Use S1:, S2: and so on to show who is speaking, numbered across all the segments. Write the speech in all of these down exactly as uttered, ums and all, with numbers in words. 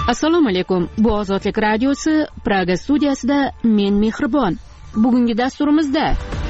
S1: Assalomu alaykum. Bu Ozodlik radiosi Praga studiyasida men Mehribon. Bugungi dasturimizda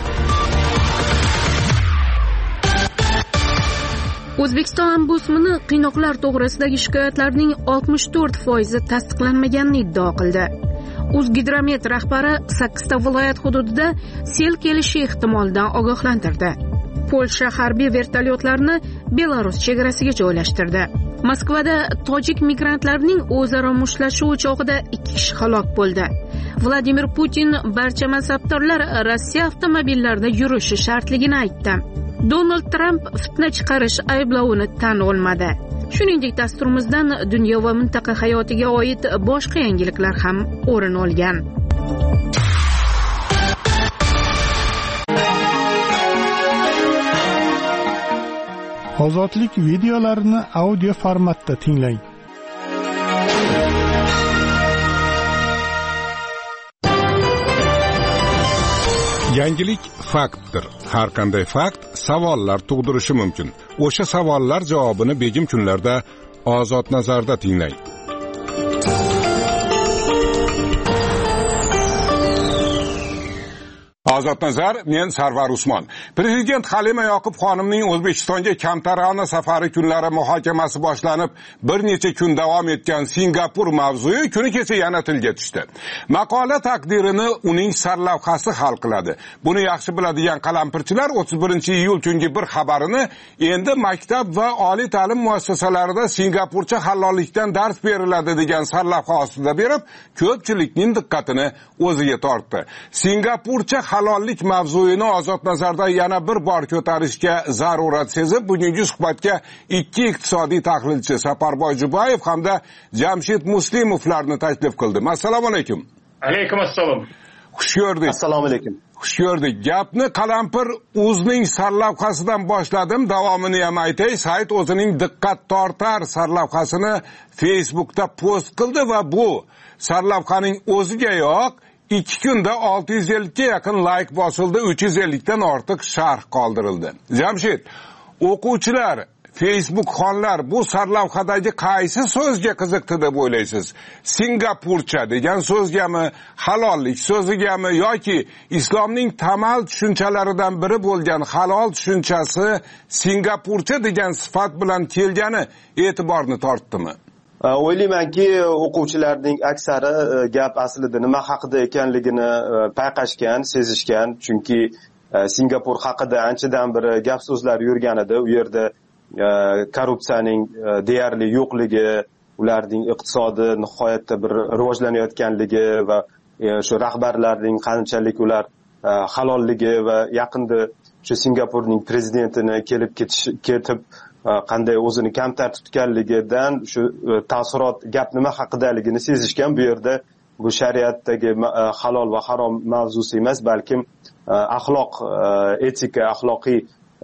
S1: O'zbekiston ombudsmani qiynoqlar to'g'risidagi shikoyatlarning oltmish to'rt foizi tasdiqlanmaganini iddao qildi. O'zgidromet rahbari sakkizta viloyat hududida sel kelishi ehtimolidan ogohlantirdi. Polsha harbiy vertolyotlarni Belarus chegarasiga joylashtirdi. Moskvada tojik migrantlarning o'zaro mushtlashuvi chog'ida ikki kishi halok bo'ldi. Vladimir Putin barcha mansabdorlar Rossiya avtomobillarida yurishi shartligini aytdi. Donald Trump fitna chiqarish ayblovini tan olmadi. Shuningdek, dasturimizdan dunyo va mintaqa hayotiga oid boshqa yangiliklar ham o'rin olgan.
S2: Ozodlik videolarini audio formatda tinglang.
S3: Yangilik faktdir. Har qanday fakt savollar tug'dirishi mumkin. O'sha savollar javobini begim kunlarda Ozod nazarda tinglang. Ozod nazar, men Sarvar Usmon. Prezident Halima Yoqub xonimning O'zbekistonga kamtarona safari kunlari muhokamasi boshlanib, bir necha kun davom etgan Singapur mavzui kuni kecha yana tilga tushdi. Maqola taqdirini uning sarlavhasi hal qiladi. Buni yaxshi biladigan qalampirchilar o'ttiz birinchi iyul tungi bir xabarini endi maktab va oliy ta'lim muassasalarida Singapurcha halollikdan dars beriladi degan sarlavha ostida berib, ko'pchilikning diqqatini o'ziga tortdi. Singapurcha halollik mavzuyini Ozod nazarda yana bir bor ko'tarishga zarurat sezib, bugungi suhbatga ikki iqtisodiy tahlilchi Saparboy Jubayev hamda Jamshid Muslimovlarni taklif qildim. Assalomu alaykum.
S4: Alaykum assalom.
S3: Xush ko'rdik.
S4: Assalomu alaykum.
S3: Xush ko'rdik. Gapni Qalampir o'zining sarlavhasidan boshladim, davomini ham aytay. Sayt o'zining diqqat tortar sarlavhasini Facebookda post qildi va bu sarlavhaning o'ziga yo'q ikki kunda olti yuz ellikka yaqin like bosildi, uch yuz ellikdan ortiq sharh qoldirildi. Jamshid, o'quvchilar, Facebook xonlar bu sarlavhadagi qaysi so'zga qiziqdi deb o'ylaysiz? Singapurcha degan so'zgami, halollik so'zigami yoki islomning tamal tushunchalaridan biri bo'lgan halol tushunchasi Singapurcha degan sifat bilan kelgani e'tiborni tortdimi?
S4: O'ylaymanki, o'quvchilarning aksari gap aslida nima haqida ekanligini payqashgan, sezishgan, chunki Singapur haqida anchadan beri gap so'zlar yurgan edi. U yerda korrupsiyaning deyarli yo'qligi, ularning iqtisodi nihoyatda bir rivojlanayotganligi va shu rahbarlarning qanchalik ular halolligi va yaqinda shu Singapurning prezidentini kelib ketish ketib qanday o'zini kamtar tutganligidan shu ta'sirot gap nima haqidaligini sezishgan. Bu yerda bu shariatdagi halol va harom mavzusi emas, balkim axloq, etika, axloqiy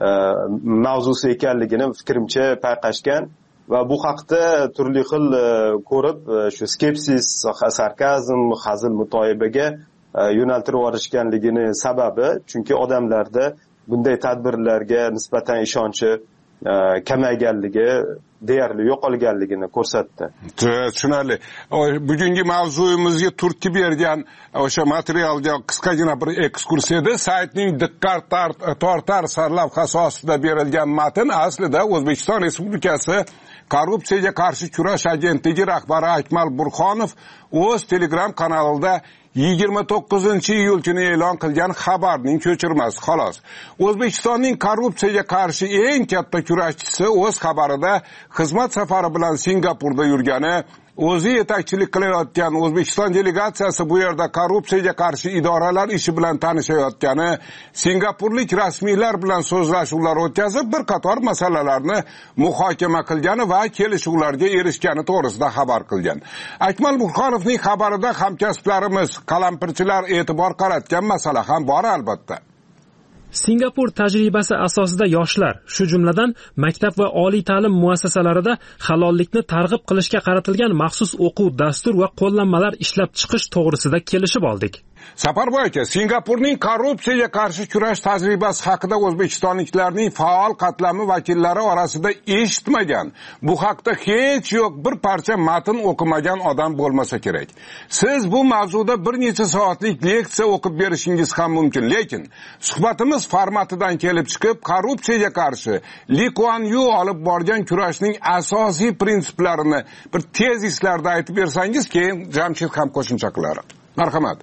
S4: mavzusi ekanligini fikrimcha payqashgan va bu haqda turli xil ko'rib shu skepsis, sarkazm, hazil mutoyibaga yo'naltirib yuborishganligini sababi, chunki odamlarda bunday tadbirlarga nisbatan ishonchi kamayganligi, deyarli yo'qolganligini ko'rsatdi.
S3: Tushunarli. Bugungi mavzuyimizga turtki bergan o'sha materialga qisqagina bir ekskursiyada saytning diqqat tortar sarlavhasi ostida berilgan matn aslida O'zbekiston Respublikasi Korrupsiyaga qarshi kurash agentligi rahbari Akmal Burxonov o'z Telegram kanalida yigirma to'qqizinchi iyul kuni e'lon qilgan xabarning ko'chirmasi xolos. O'zbekistonning korrupsiyaga qarshi eng katta kurashchisi o'z xabarida xizmat safari bilan Singapurda yurgani, o'zi yetakchilik qilayotgan O'zbekiston delegatsiyasi bu yerda korrupsiyaga qarshi idoralar ishi bilan tanishayotgani, Singapurlik rasmiylar bilan so'zlashuvlar o'tkazib, bir qator masalalarni muhokama qilgani va kelishuvlarga erishgani to'g'risida xabar qilgan. Akmal Burxonovning xabarida hamkasblarimiz, qalampirchilar e'tibor qaratgan masala ham bor albatta.
S5: Singapur tajribasi asosida yoshlar, shu jumladan maktab va oliy ta'lim muassasalarida halollikni targ'ib qilishga qaratilgan maxsus o'quv dastur va qo'llanmalar ishlab chiqish to'g'risida kelishib oldik.
S3: Saparboy aka, Singapurning korrupsiyaga qarshi kurash tajribasi haqida o'zbekistonliklarning faol qatlami vakillari orasida eshitmagan, bu haqda hech yo'q bir parcha matn o'qimagan odam bo'lmasa kerak. Siz bu mavzuda bir necha soatlik leksiya o'qib berishingiz ham mumkin, lekin suhbatimiz formatidan kelib chiqib, korrupsiyaga qarshi Li Kuan Yu olib borgan kurashning asosiy prinsiplarini bir tezislarda aytib bersangiz, keyin Jamshid ham qo'shimcha qilar. Marhamat.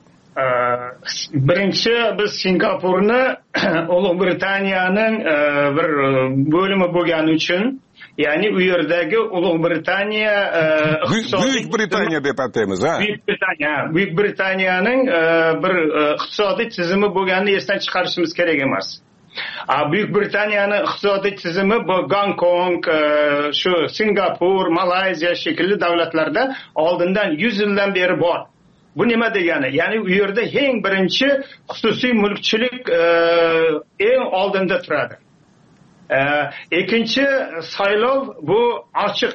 S6: Birinchi biz Singapurni Ulug' Britaniyaning bir bo'limi bo'lgani uchun, ya'ni u yerdagi Ulug' Britaniya
S3: Buyuk Britaniya deb ataymiz, ha?
S6: Buyuk Britaniya, Buyuk Britaniyaning bir iqtisodiy tizimi bo'lganini esdan chiqarishimiz kerak emas. Buyuk Britaniyaning iqtisodiy tizimi bu Gonkong, shu Singapur, Malayziya shekilli davlatlarda oldindan yuz yildan beri bor. Bu nima degani? Ya'ni u yerda eng birinchi xususiy mulkchilik eng oldinda turadi. Ikkinchi saylov bu ochiq.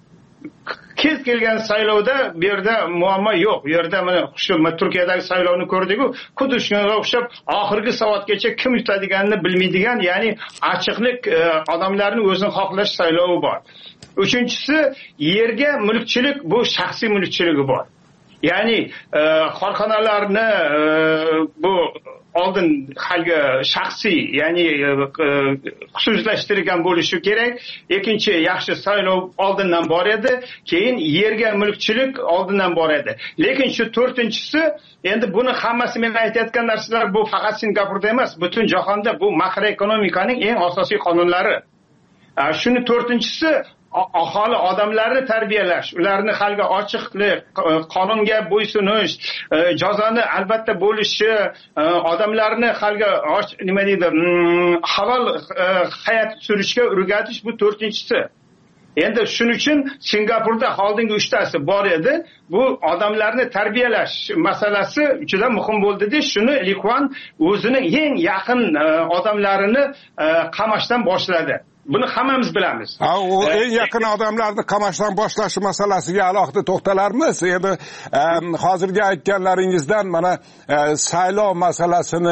S6: Kez kelgan saylovda bu yerda muammo yo'q. Bu yerda mana shu Turkiyadagi saylovni ko'rdik-ku, xuddi shunga o'xshab oxirgi soatgacha kim yutadiganini bilmaydigan, ya'ni ochiqlik, odamlarning o'zini xohlash saylovi bor. Uchinchisi, yerga mulkchilik bu shaxsiy mulkchiligi bor. Ya'ni korxonalarni bu oldin halgi shaxsiy, ya'ni xususiylashtirilgan bo'lishi kerak. Ikkinchi, yaxshi saylov oldindan bor edi, keyin yerga mulkchilik oldindan bor edi. Lekin shu to'rtinchisi, endi buni hammasi men aytayotgan narsalar bu faqat Singapurda emas, butun jahonda bu makroekonomikaning eng asosiy qonunlari. Shuni to'rtinchisi aholi odamlarni tarbiyalash, ularni halga ochiqlik, qonunga bo'ysunish, jazoni albatta bo'lishi, odamlarni halga nima deydi, halol hayot surishga o'rgatish bu to'rtinchisi. Endi shuning uchun Singapurda oldingi uchtasi bor edi. Bu odamlarni tarbiyalash masalasi juda muhim bo'ldi-da, shuni Li Kuan o'zining eng yaqin odamlarini qamashdan boshladi. Buni hammamiz bilamiz.
S3: Ha, o eng yaqin odamlarni qamashdan boshlashi masalasiga alohida to'xtalarmiz. Endi hozirgi aytganlaringizdan mana saylov masalasini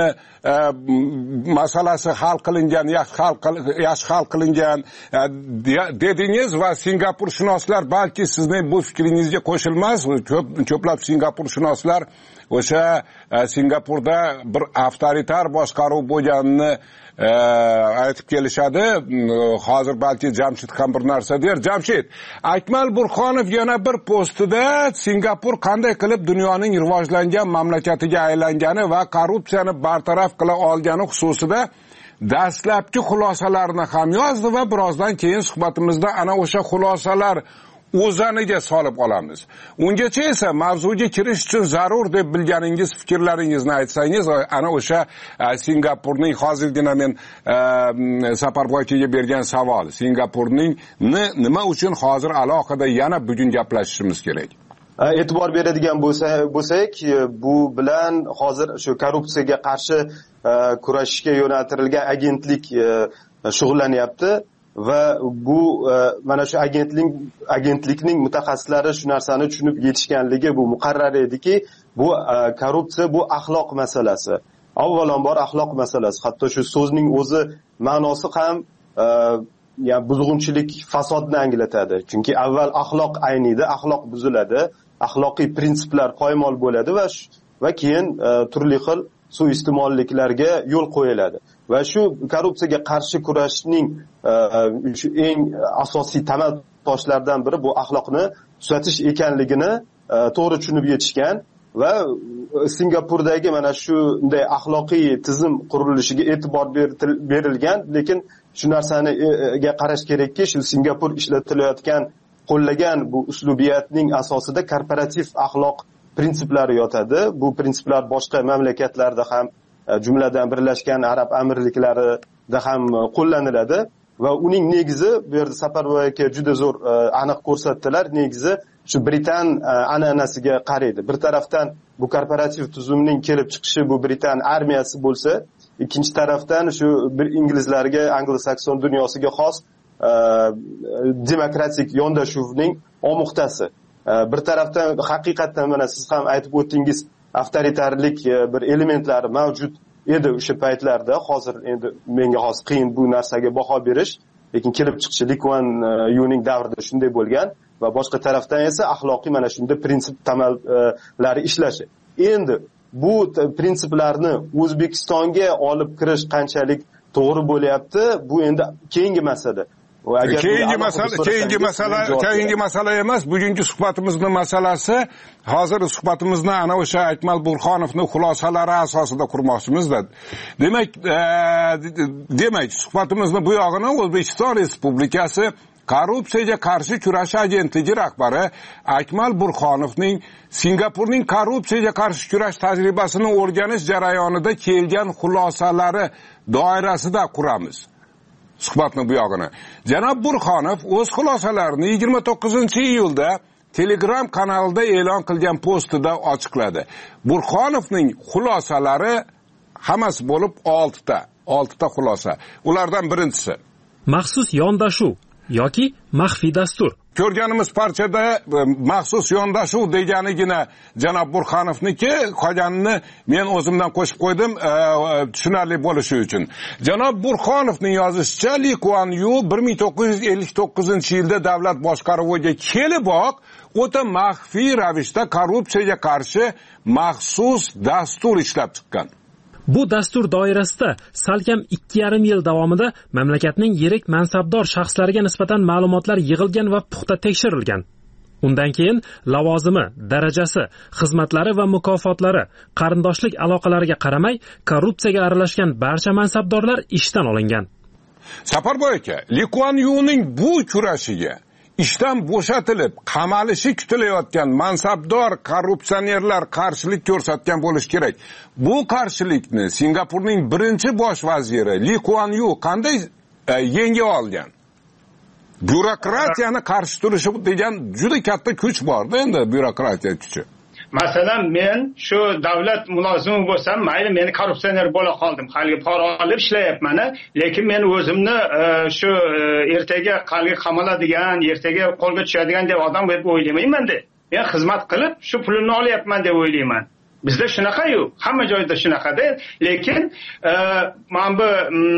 S3: masalasi hal qilingan, yaxshi hal yaxshi hal qilingan dedingiz va Singapurshunoslar balki sizning bu fikringizga qo'shilmas, ko'p ko'plab Singapurshunoslar o'sha Singapurda bir avtoritar boshqaruv bo'lganini aytib kelishadi. Hozir balki Jamshid ham bir narsa der. Jamshid, Akmal Burxonov yana bir postida Singapur qanday qilib dunyoning rivojlangan mamlakatiga aylangani va korrupsiyani bartaraf qila olgani xususida dastlabki xulosalarni ham yozdi va birozdan keyin suhbatimizda ana o'sha xulosalar o'zaniga solib olamiz. Ungacha esa mavzuga kirish uchun zarur deb bilganingiz fikrlaringizni aytsangiz, ana o'sha Singapurning hozirgina men Saparboyga bergan savol, Singapurning nima uchun hozir alohida yana bugun gaplashishimiz kerak?
S4: E'tibor beradigan bo'lsak, bu bilan hozir shu korrupsiyaga qarshi kurashishga yo'naltirilgan agentlik shug'ullanyapti. Va bu mana shu agentlik agentlikning mutaxassislari shu narsani tushunib yetishganligi bu muqarrar ediki, bu korrupsiya bu axloq masalasi. Avvalambor axloq masalasi. Hatto shu so'zning o'zi ma'nosi ham ya buzg'unchilik, fasodni anglatadi. Chunki avval axloq ayniydi, axloq buziladi, axloqiy prinsiplar poymol bo'ladi va va keyin turli xil suiiste'molliklarga yo'l qo'yiladi. Va shu korrupsiyaga qarshi kurashning eng asosiy tamal toshlaridan biri bu axloqni tuzatish ekanligini to'g'ri tushunib yetishgan va Singapurdagi mana shunday axloqiy tizim qurilishiga e'tibor berilgan, lekin shu narsaniga qarash kerakki, shu Singapur ishlatilayotgan, qo'llagan bu uslubiyatning asosida korporativ axloq prinsiplari yotadi. Bu prinsiplar boshqa mamlakatlarda ham, jumladan Birlashgan Arab Amirliklarida ham qo'llaniladi va uning negizi bu yerda Saparboy aka juda zo'r aniq ko'rsatdilar. Negizi shu Britan an'anasiga qaraydi. Bir tarafdan bu korporativ tuzumning kelib chiqishi bu Britan armiyasi bo'lsa, ikkinchi tarafdan shu bir inglizlarga, anglo-sakson dunyosiga xos demokratik yondashuvning omuqtasi. Bir tarafdan haqiqatan mana siz ham aytib o'tdingiz, avtoritarlik bir elementlari mavjud edi o'sha paytlarda. Hozir endi menga hozir qiyin bu narsaga baho berish, lekin kelib chiqishi Lee Kuan Yewning davrida shunday bo'lgan va boshqa tarafdan esa axloqiy mana shunday prinsip tamallari ishlashi. Endi bu prinsiplarni O'zbekistonga olib kirish qanchalik to'g'ri bo'lyapti, bu endi keyingi masala.
S3: Keyingi masala, keyingi masala, keyingi masala emas. Bugungi suhbatimizning masalasi, hozir suhbatimizni ana o'sha Akmal Burxonovning xulosalari asosida qurmoqchimizda. Demak, demak, suhbatimizni bu yog'ini O'zbekiston Respublikasi Korrupsiyaga qarshi kurash agentligi rahbari Akmal Burxonovning Singapurning korrupsiyaga qarshi kurash tajribasini o'rganish jarayonida kelgan xulosalari doirasida quramiz. Suhbatni bu yog'ini. Janob Burxonov o'z xulosalarini yigirma to'qqizinchi iyulda Telegram kanalida e'lon qilgan postida ochiqladi. Burxonovning xulosalari hammasi bo'lib oltita, oltita xulosa. Ulardan birinchisi
S5: maxsus yondashuv yoki maxfiy dastur.
S3: Ko'rganimiz parchada maxsus yondashuv deganigina janob Burxonovniki, qolganini men o'zimdan qo'shib qo'ydim tushunarli bo'lishi uchun. Janob Burxonovning yozishicha, Lee Kuan Yew bir ming to'qqiz yuz ellik to'qqizinchi yilda davlat boshqaruviga keliboq o'ta maxfiy ravishda korrupsiyaga qarshi maxsus dastur ishlab chiqqan.
S5: Bu dastur doirasida salkam ikki yarim yil davomida mamlakatning yirik mansabdor shaxslariga nisbatan ma'lumotlar yig'ilgan va puxta tekshirilgan. Undan keyin lavozimi, darajasi, xizmatlari va mukofotlari, qarindoshlik aloqalariga qaramay korrupsiyaga aralashgan barcha mansabdorlar ishdan olingan.
S3: Safarboy aka, Lee Kuan Yewning bu kurashiga ishdan bo'shatilib, qamalishi kutilayotgan mansabdor korrupsionerlar qarshilik ko'rsatgan bo'lish kerak. Bu qarshilikni Singapurning birinchi bosh vaziri Lee Kuan Yew qanday yenga olgan? Byurokratiyani qarshi turishi degan juda katta kuch bor-da, endi byurokratiya kuchi.
S6: Masalan, men shu davlat mulozimi bo'lsam, mayli meni korrupsioner bo'la qoldim, haliga pora olib ishlayapman, lekin men o'zimni shu ertaga qalga qamaladigan, ertaga qo'lga tushadigan deb odam deb o'ylamayman-da. Men xizmat qilib shu pulni olyapman deb o'ylayman. Bizda shunaqa-yu, hamma joyda shunaqa-da, lekin mana bu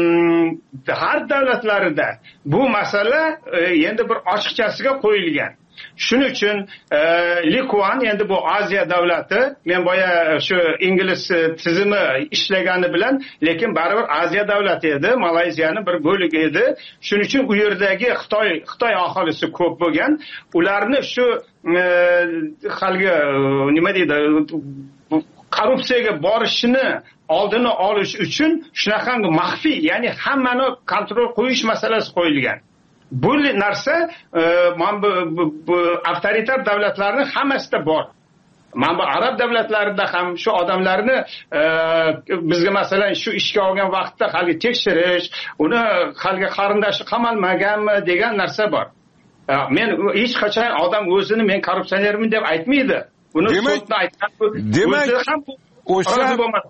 S6: har davlatlarida bu masala endi bir ochiqchasiga qo'yilgan. Shuning uchun Lee Kuan endi bu Osiyo davlati, men boya shu ingliz tizimi ishlagani bilan, lekin baribir Osiyo davlati edi, Malayziyaning bir bo'ligi edi. Shuning uchun u yerdagi Xitoy Xitoy aholisi ko'p bo'lgan. Ularni shu xalga nima deydi, korrupsiyaga borishini oldini olish uchun shunaqa maxfiy, ya'ni hammani kontrol qo'yish masalasi qo'yilgan. Bu narsa mana bu avtoritar davlatlarning hammasida bor. Mana bu arab davlatlarida ham shu odamlarni bizga masalan shu ishga olgan vaqtda hali tekshirish, uni hali qarindoshi qamalmaganmi degan narsa bor. Men hech qachon odam o'zini men korrupsionerman deb aytmaydi. Uni sudda aytgan,
S3: demak ham o'sha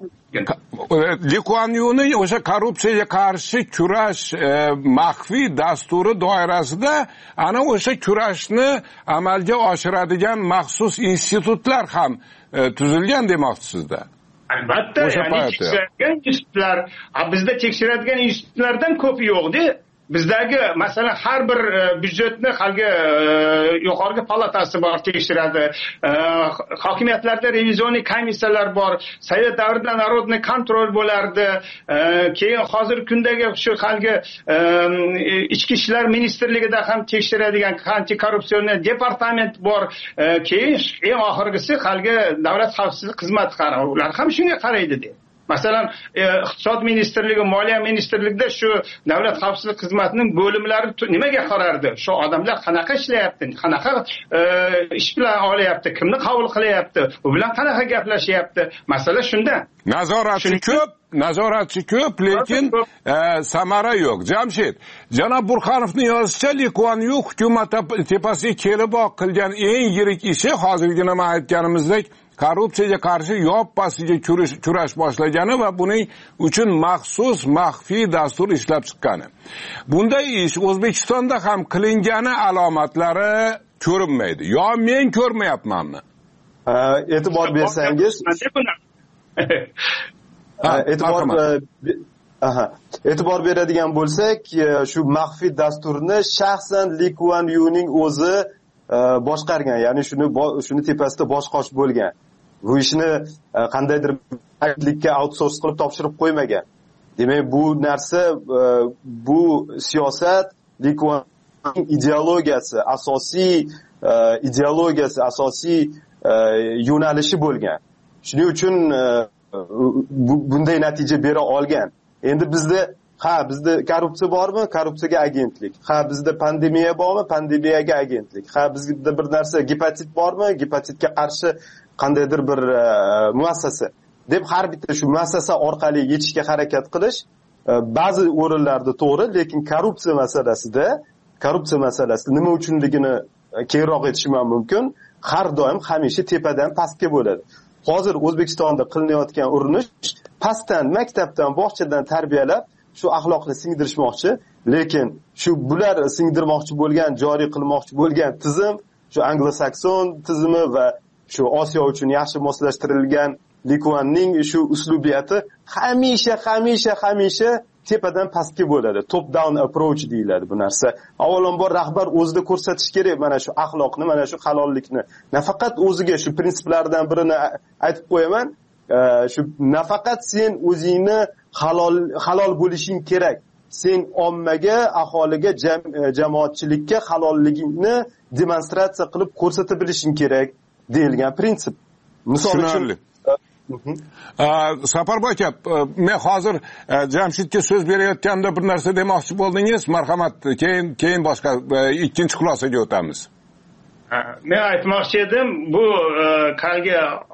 S3: Lee Kuan Yewning o'sha korrupsiyaga qarshi kurash maxfiy dasturi doirasida ana o'sha kurashni amalga oshiradigan maxsus institutlar ham tuzilgan demoqchisizda.
S6: Albatta, ya'ni tekshiradigan institutlar, bizda tekshiradigan institutlardan ko'p yo'q-da. Bizdagi masalan har bir byudjetni halga yuqorgi palatasi bor, tekshiradi. Hokimiyatlarda revizionniy komissiyalar bor. Sovet davrida narodniy kontrol bo'lardi. Keyin hozir kundagi shu halga ichki ishlar ministrligida ham tekshiradigan antikorrupsion departament bor. Keyin eng oxirgisi halga davlat xavfsizlik xizmati qaror. Ular ham shunga qaraydi-da. Masalan, iqtisod ministrligi, moliya ministrligida shu davlat xavfsizlik xizmatining bo'limlari nimaga qarardi? Shu odamlar qanaqa ishlayapti, qanaqa ish bilan olyapti, kimni qabul qilyapti, u bilan qanaqa gaplashyapti? Masala shunda.
S3: Nazoratchi ko'p, nazoratchi ko'p, lekin samara yo'q. Jamshid, janob Burxonovning yozishicha, Lee Kuan Yew hukumat tepasiga keliboq qilgan eng yirik ishi hozirgina men aytganimizdek korrupsiyaga qarshi yoppasiga kurash boshlagani va buning uchun maxsus maxfiy dastur ishlab chiqqani. Bunday ish O'zbekistonda ham qilingani alomatlari ko'rinmaydi. Yo men ko'rmayapmanmi?
S4: e'tibor bersangiz e'tibor aha e'tibor beradigan bo'lsak, shu maxfiy dasturni shaxsan Lee Kuan Yew'ning o'zi boshqargan, ya'ni shuni shuni tepasida boshqosh bo'lgan. Bu ishni qandaydir agentlikka outsource qilib topshirib qo'ymagan. Demak, bu narsa, bu siyosat Lee Kuan Yew'ning ideologiyasi, asosiy ideologiyasi, asosiy yo'nalishi bo'lgan. Shuning uchun bunday natija bera olgan. Endi bizda ha bizda korrupsiya bormi? Korrupsiyaga agentlik. Ha bizda pandemiya bormi? Pandemiyaga agentlik. Ha bizda bir narsa gepatit bormi? Gepatitga qarshi qandaydir bir muassasa deb har bitta shu muassasa orqali yetishga harakat qilish ba'zi o'rinlarda to'g'ri, lekin korrupsiya masalasida, korrupsiya masalasida nima uchunligini keyinroq aytishim mumkin. Har doim hamisha tepadan pastga bo'ladi. Hozir O'zbekistonda qilinayotgan urinish pastdan, maktabdan, bog'chadan tarbiyalab shu axloqni singdirishmoqchi, lekin shu bular singdirmoqchi bo'lgan, joriy qilmoqchi bo'lgan tizim shu anglo-sakson tizimi va shu Osiyo uchun yaxshi moslashtirilgan Lee Kuanning shu uslubiyati hamisha hamisha hamisha tepadan pastga bo'ladi. Top down approach deyiladi bu narsa. Avvalambor rahbar o'zida ko'rsatish kerak mana shu axloqni, mana shu halollikni. Nafaqat o'ziga shu prinsiplardan birini aytib qo'yaman, shu nafaqat sen o'zingni halol halol bo'lishing kerak. Sen ommaga, aholiga, jamoatchilikka halolligingni demonstratsiya qilib ko'rsata bilishing kerak deyilgan prinsip. Misol uchun
S3: Saparboy aka, men hozir Jamshidga so'z berayotganda bir narsa demoqchi bo'ldingiz. Marhamat, keyin keyin boshqa ikkinchi xulosaga o'tamiz.
S6: Men aytmoqchi edim, bu qalgi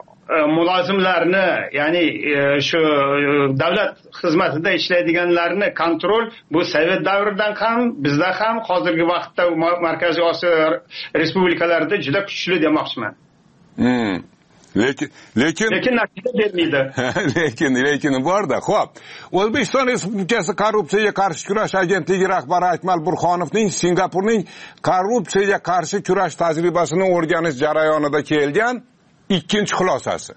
S6: mulozimlarni, ya'ni shu davlat xizmatida ishlaydiganlarni kontrol bu Sovet davridan ham, bizda ham, hozirgi vaqtda Markaziy Osiyo respublikalarida juda kuchli demoqchiman.
S3: Hmm. Lekin lekin
S6: lekin natija bermaydi.
S3: lekin lekin borda. Xo'p, O'zbekiston Respublikasi Korrupsiyaga qarshi kurash agentligi rahbari Akmal Burxonovning Singapurning korrupsiyaga qarshi kurash tajribasini o'rganish jarayonida kelgan ikkinchi xulosasi.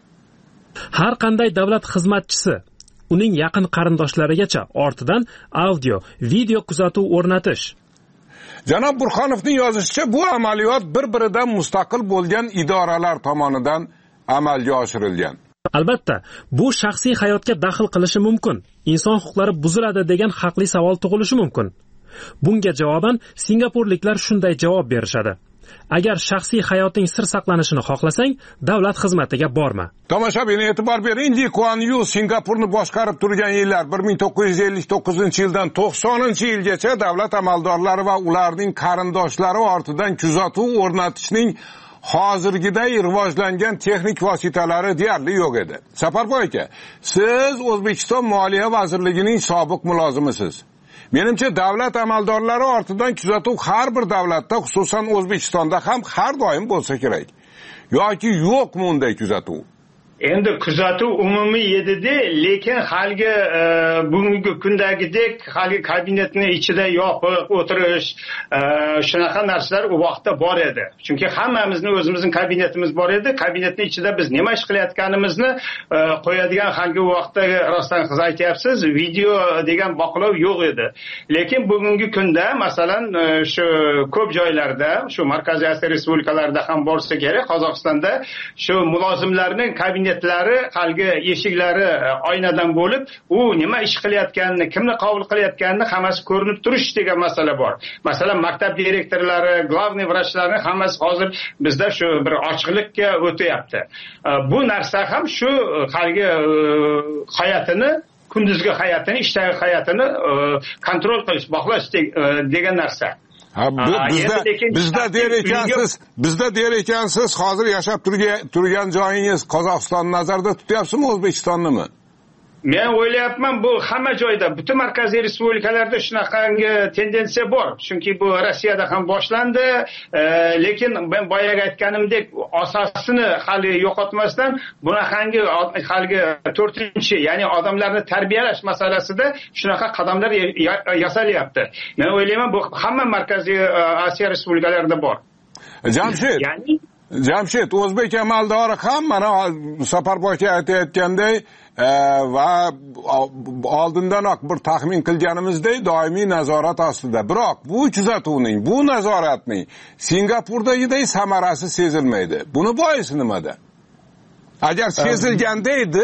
S5: Har qanday davlat xizmatchisi uning yaqin qarindoshlarigacha ortidan audio, video kuzatuv o'rnatish.
S3: Janob Burxonovning yozishicha, bu amaliyot bir-biridan mustaqil bo'lgan idoralar tomonidan amalga oshirilgan.
S5: Albatta, bu shaxsiy hayotga daxl qilishi mumkin. Inson huquqlari buziladi degan haqli savol tug'ilishi mumkin. Bunga javoban singapurliklar shunday javob berishadi. Agar shaxsiy hayoting sir saqlanishini xohlasang, davlat xizmatiga borma.
S3: Tomoshabin, e'tibor bering, Lee Kuan Yew Singapurni boshqarib turgan yillar bir ming to'qqiz yuz ellik to'qqizinchi yildan to'qsoninchi yilgacha davlat amaldorlari va ularning qarindoshlari ortidan kuzatuv o'rnatishning hozirgiday rivojlangan texnik vositalari deyarli yo'q edi. Saparboy aka, siz O'zbekiston Moliya vazirligining sobiq mulozimisiz. Menimcha davlat amaldorlari ortidan kuzatuv har bir davlatda, xususan O'zbekistonda ham har doim bo'lsa kerak. Yoki yo'qmi unday kuzatuv?
S6: Endi kuzatuv umumiy edi-da, lekin halgi bugungi kundagidek halgi kabinetni ichida yopiq o'tirish, shunaqa narsalar u vaqtda bor edi. Chunki hammamizning o'zimizning kabinetimiz bor edi. Kabinetning ichida biz nima ish qilayotganimizni qo'yadigan halgi vaqtda rostdan siz aytyapsiz, video degan boqlov yo'q edi. Lekin bugungi kunda, masalan, shu ko'p joylarda, shu Markaziy Osiyo respublikalarida ham bo'lsa kerak, Qozog'istonda shu mulozimlarning kabinet kabinetlari, halgi eshiklari oynadan bo'lib, u nima ish qilayotganini, kimni qabul qilayotganini hammasi ko'rinib turish degan masala bor. Masalan, maktab direktorlari, glavniy vrachlarning hammasi hozir bizda shu bir ochiqlikka o'tyapti. Bu narsa ham shu halgi hayotini, kunduzgi hayotini, ishdagi hayotini kontrol qilish, bog'lash degan narsa.
S3: Ha, bizda bizda der ekansiz, bizda der ekansiz, hozir yashab turgan joyingiz Qozog'istonni nazarda tutyapsizmi, O'zbekistonnimi?
S6: Men o'ylayapman, bu hamma joyda, butun markaziy respublikalarda shunaqangi tendensiya bor. Chunki bu Rossiyada ham boshlandi, e, lekin men boyaga aytganimdek asosini hali yo'qotmasdan bunaqangi halgi to'rtinchi, ya'ni odamlarni tarbiyalash masalasida shunaqa qadamlar yasalyapti. Men o'ylayman, bu hamma markaziy Osiyo respublikalarida bor.
S3: Jamshid,
S6: ya'ni
S3: Jamshid, o'zbek amaldori ham mana Safarboyga aytayotganday va oldindanoq bir taxmin qilganimizdek doimiy nazorat ostida. Biroq bu kuzatuvning, bu nazoratning Singapurdagiday samarasi sezilmaydi. Buni boisi nimada? Agar sezilganda edi,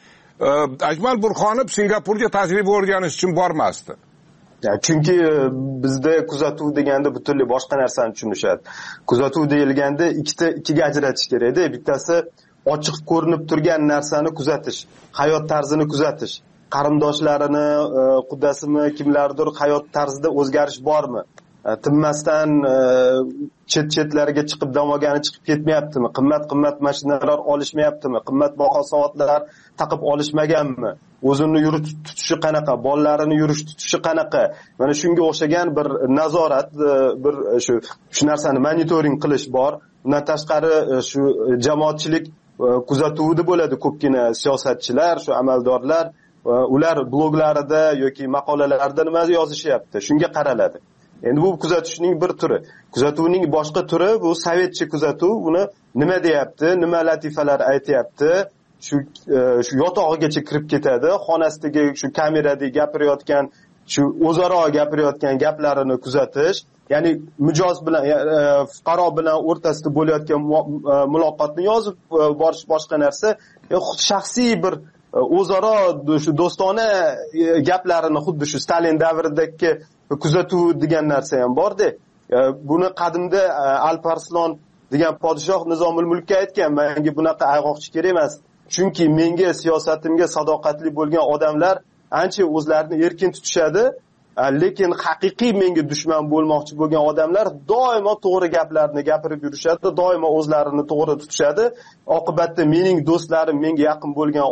S3: Akmal Burxonov Singapurga tajriba o'rganish uchun bormasdi.
S4: Yani chunki bizda kuzatuv deganda butunlay boshqa narsani tushunishadi. Kuzatuv deyilganda ikkita ikkiga ajratish kerak-da. Bittasi ochiq ko'rinib turgan narsani kuzatish, hayot tarzini kuzatish, qarindoshlarini, qudasimi, kimlardir hayot tarzida o'zgarish bormi? Tinmasdan chet-chetlarga chiqib damogani chiqib ketmayaptimi? Qimmat-qimmat mashinalar olishmayaptimi? Qimmatbaho soatlar taqib olishmaganmi? O'zini yurish tutishi qanaqa? Bolalarini yurish tutishi qanaqa? Mana shunga o'xshagan bir nazorat, bir shu shu narsani monitoring qilish bor. Undan tashqari shu jamoatchilik kuzatuvida bo'ladi ko'pgina siyosatchilar, shu amaldorlar, ular bloglarida yoki maqolalarida nima yozishyapti? Shunga qaraladi. Endi bu kuzatishning bir turi. Kuzatuvning boshqa turi bu sovetcha kuzatuv. Uni nima deyapti, nima latifalar aytayapti, shu shu yotog'igacha kirib ketadi. Xonasidagi shu kamerada gapirayotgan, shu o'zaro gapirayotgan gaplarini kuzatish, ya'ni mijoz bilan fuqaro bilan o'rtasida bo'layotgan muloqotni yozib borish boshqa narsa. Shaxsiy bir o'zaro shu do'stona gaplarini xuddi shu Stalin davridagi kuzatuv degan narsa ham bor-da. Buni qadimda Alparslan degan podshoh Nizomul Mulkka aytgan, menga bunaqa ayg'oqchi kerak emas. Chunki menga siyosatimga sadoqatli bo'lgan odamlar ancha o'zlarini erkin tutishadi, lekin haqiqiy menga dushman bo'lmoqchi bo'lgan odamlar doimo to'g'ri gaplarni gapirib yurishadi, doimo o'zlarini to'g'ri tutishadi. Oqibatda mening do'stlarim, menga yaqin bo'lgan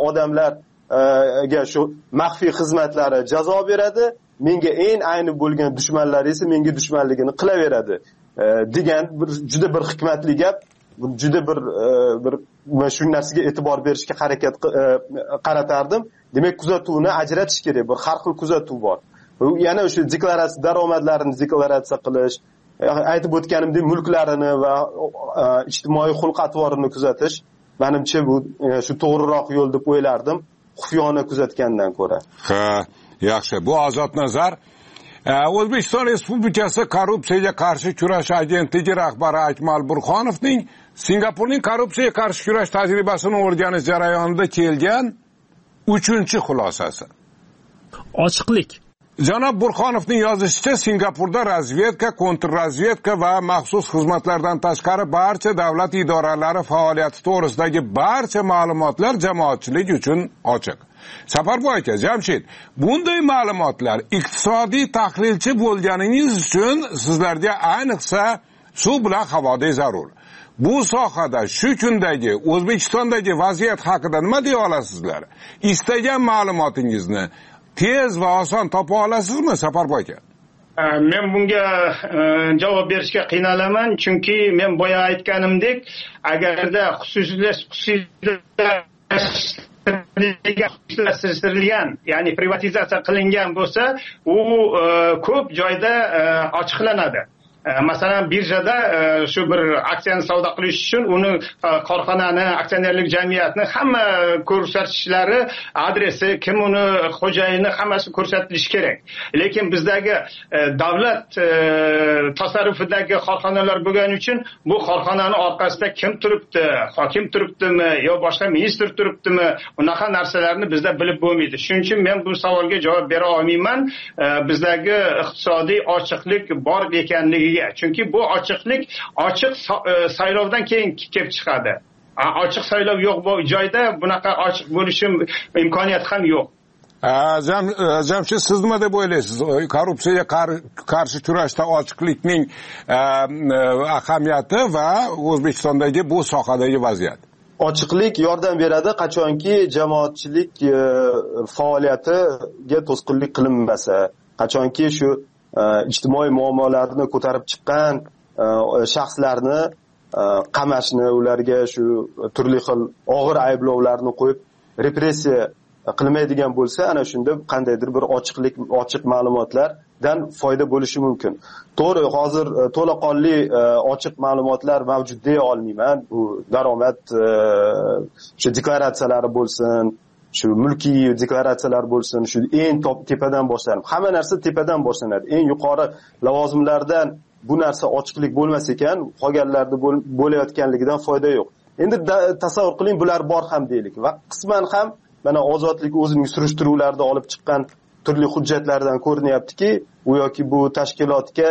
S4: odamlarga shu maxfiy xizmatlari jazo beradi. Menga eng ayni bo'lgan dushmanlar esa menga dushmanligini qilaveradi degan bir juda bir hikmatli gap. Juda bir bir shu narsaga e'tibor berishga harakat qaratardim. Demak, kuzatuvni ajratish kerak. Bir har xil kuzatuv bor. Yana o'sha deklaratsiya daromadlarini deklaratsiya qilish, aytib o'tganimdek mulklarini va ijtimoiy xulq-atvorini kuzatish menimcha bu shu to'g'riroq yo'l deb o'ylardim, xufiyona kuzatgandan ko'ra.
S3: Ha, yaxshi. Bu Ozod Nazar O'zbekiston Respublikasi korrupsiyaga qarshi kurash agentligi rahbari Akmal Burxonovning Singapurning korrupsiyaga qarshi kurash tajribasini o'rganish jarayonida kelgan uchinchi xulosasi.
S5: Ochiqlik.
S3: Janob Burxonovning yozishicha, Singapurda razvedka, kontrrazvedka va maxsus xizmatlardan tashqari barcha davlat idoralari faoliyati to'g'risidagi barcha ma'lumotlar jamoatchilik uchun ochiq. Safarboy aka, Jamshid, bunday ma'lumotlar iqtisodiy tahlilchi bo'lganingiz uchun sizlarga ayniqsa suv bilan havodek zarur. Bu sohada shu kundagi O'zbekistondagi vaziyat haqida nima deya olasizlar? Istagan ma'lumotingizni tez va oson topa olasizmi, Safarboy aka?
S6: Men bunga javob berishga qiynalaman, chunki men boya aytganimdek, agarda xususiylashtirilgan, ya'ni privatizatsiya qilingan bo'lsa, u ko'p joyda ochiqlanadi. Masalan, birjada shu bir aksiyani savdo qilish uchun uni korxonani, aksionerlik jamiyatni hamma ko'rsatishlari, adresi, kim uni xo'jayini hammasi ko'rsatilishi kerak. Lekin bizdagi davlat tasarrufidagi korxonalar bo'lgani uchun bu korxonani orqasida kim turibdi, hokim turibdimi yo boshqa ministr turibdimi, unaqa narsalarni bizda bilib bo'lmaydi. Shuning uchun men bu savolga javob bera olmayman. Bizdagi iqtisodiy ochiqlik bor ekanligi, chunki bu ochiqlik ochiq saylovdan keyin kelib chiqadi. Ochiq saylov yo'q bu joyda bunaqa ochiq bo'lishi imkoniyati ham yo'q.
S3: Jamshid, siz nima deb o'ylaysiz? Korrupsiyaga qarshi kurashda ochiqlikning ahamiyati va O'zbekistondagi bu sohadagi vaziyat.
S4: Ochiqlik yordam beradi qachonki jamoatchilik faoliyatiga to'sqinlik qilinmasa, qachonki shu ijtimoiy muammolarni ko'tarib chiqqan shaxslarni qamashni, ularga shu turli xil og'ir ayblovlarni qo'yib repressiya qilmaydigan bo'lsa, ana shunda qandaydir bir ochiqlik, ochiq ma'lumotlar dan foyda bo'lishi mumkin. To'g'ri, hozir to'laqonli ochiq ma'lumotlar mavjud deya olmayman. Bu daromad shu deklaratsiyalari bo'lsin, shu mulkiy deklaratsiyalar bo'lsin, shu eng top tepadan boshlanib, hamma narsa tepadan boshlanadi. Eng yuqori lavozimlardan bu narsa ochiqlik bo'lmas ekan, qolganlarda bo'layotganligidan foyda yo'q. Endi tasavvur qiling, bular bor ham deylik va qisman ham mana ozodlik o'zining surishtiruvlarida olib chiqqan turli hujjatlardan ko'rinyaptiki, u yoki bu tashkilotga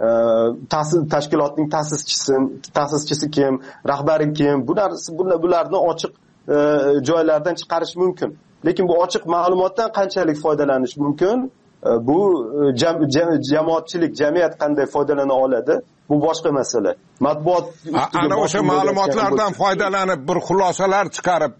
S4: ta'sis tashkilotning ta'sischisi, ta'sischisi kim, rahbari kim, bu narsa bularni ochiq joylardan chiqarish mumkin. Lekin bu ochiq ma'lumotdan qanchalik foydalanish mumkin? Bu jam, jam, jamoatchilik, jamiyat qanday foydalana oladi? Bu boshqa masala. Matbuot
S3: ana o'sha ma'lumotlardan foydalanib bir xulosalar chiqarib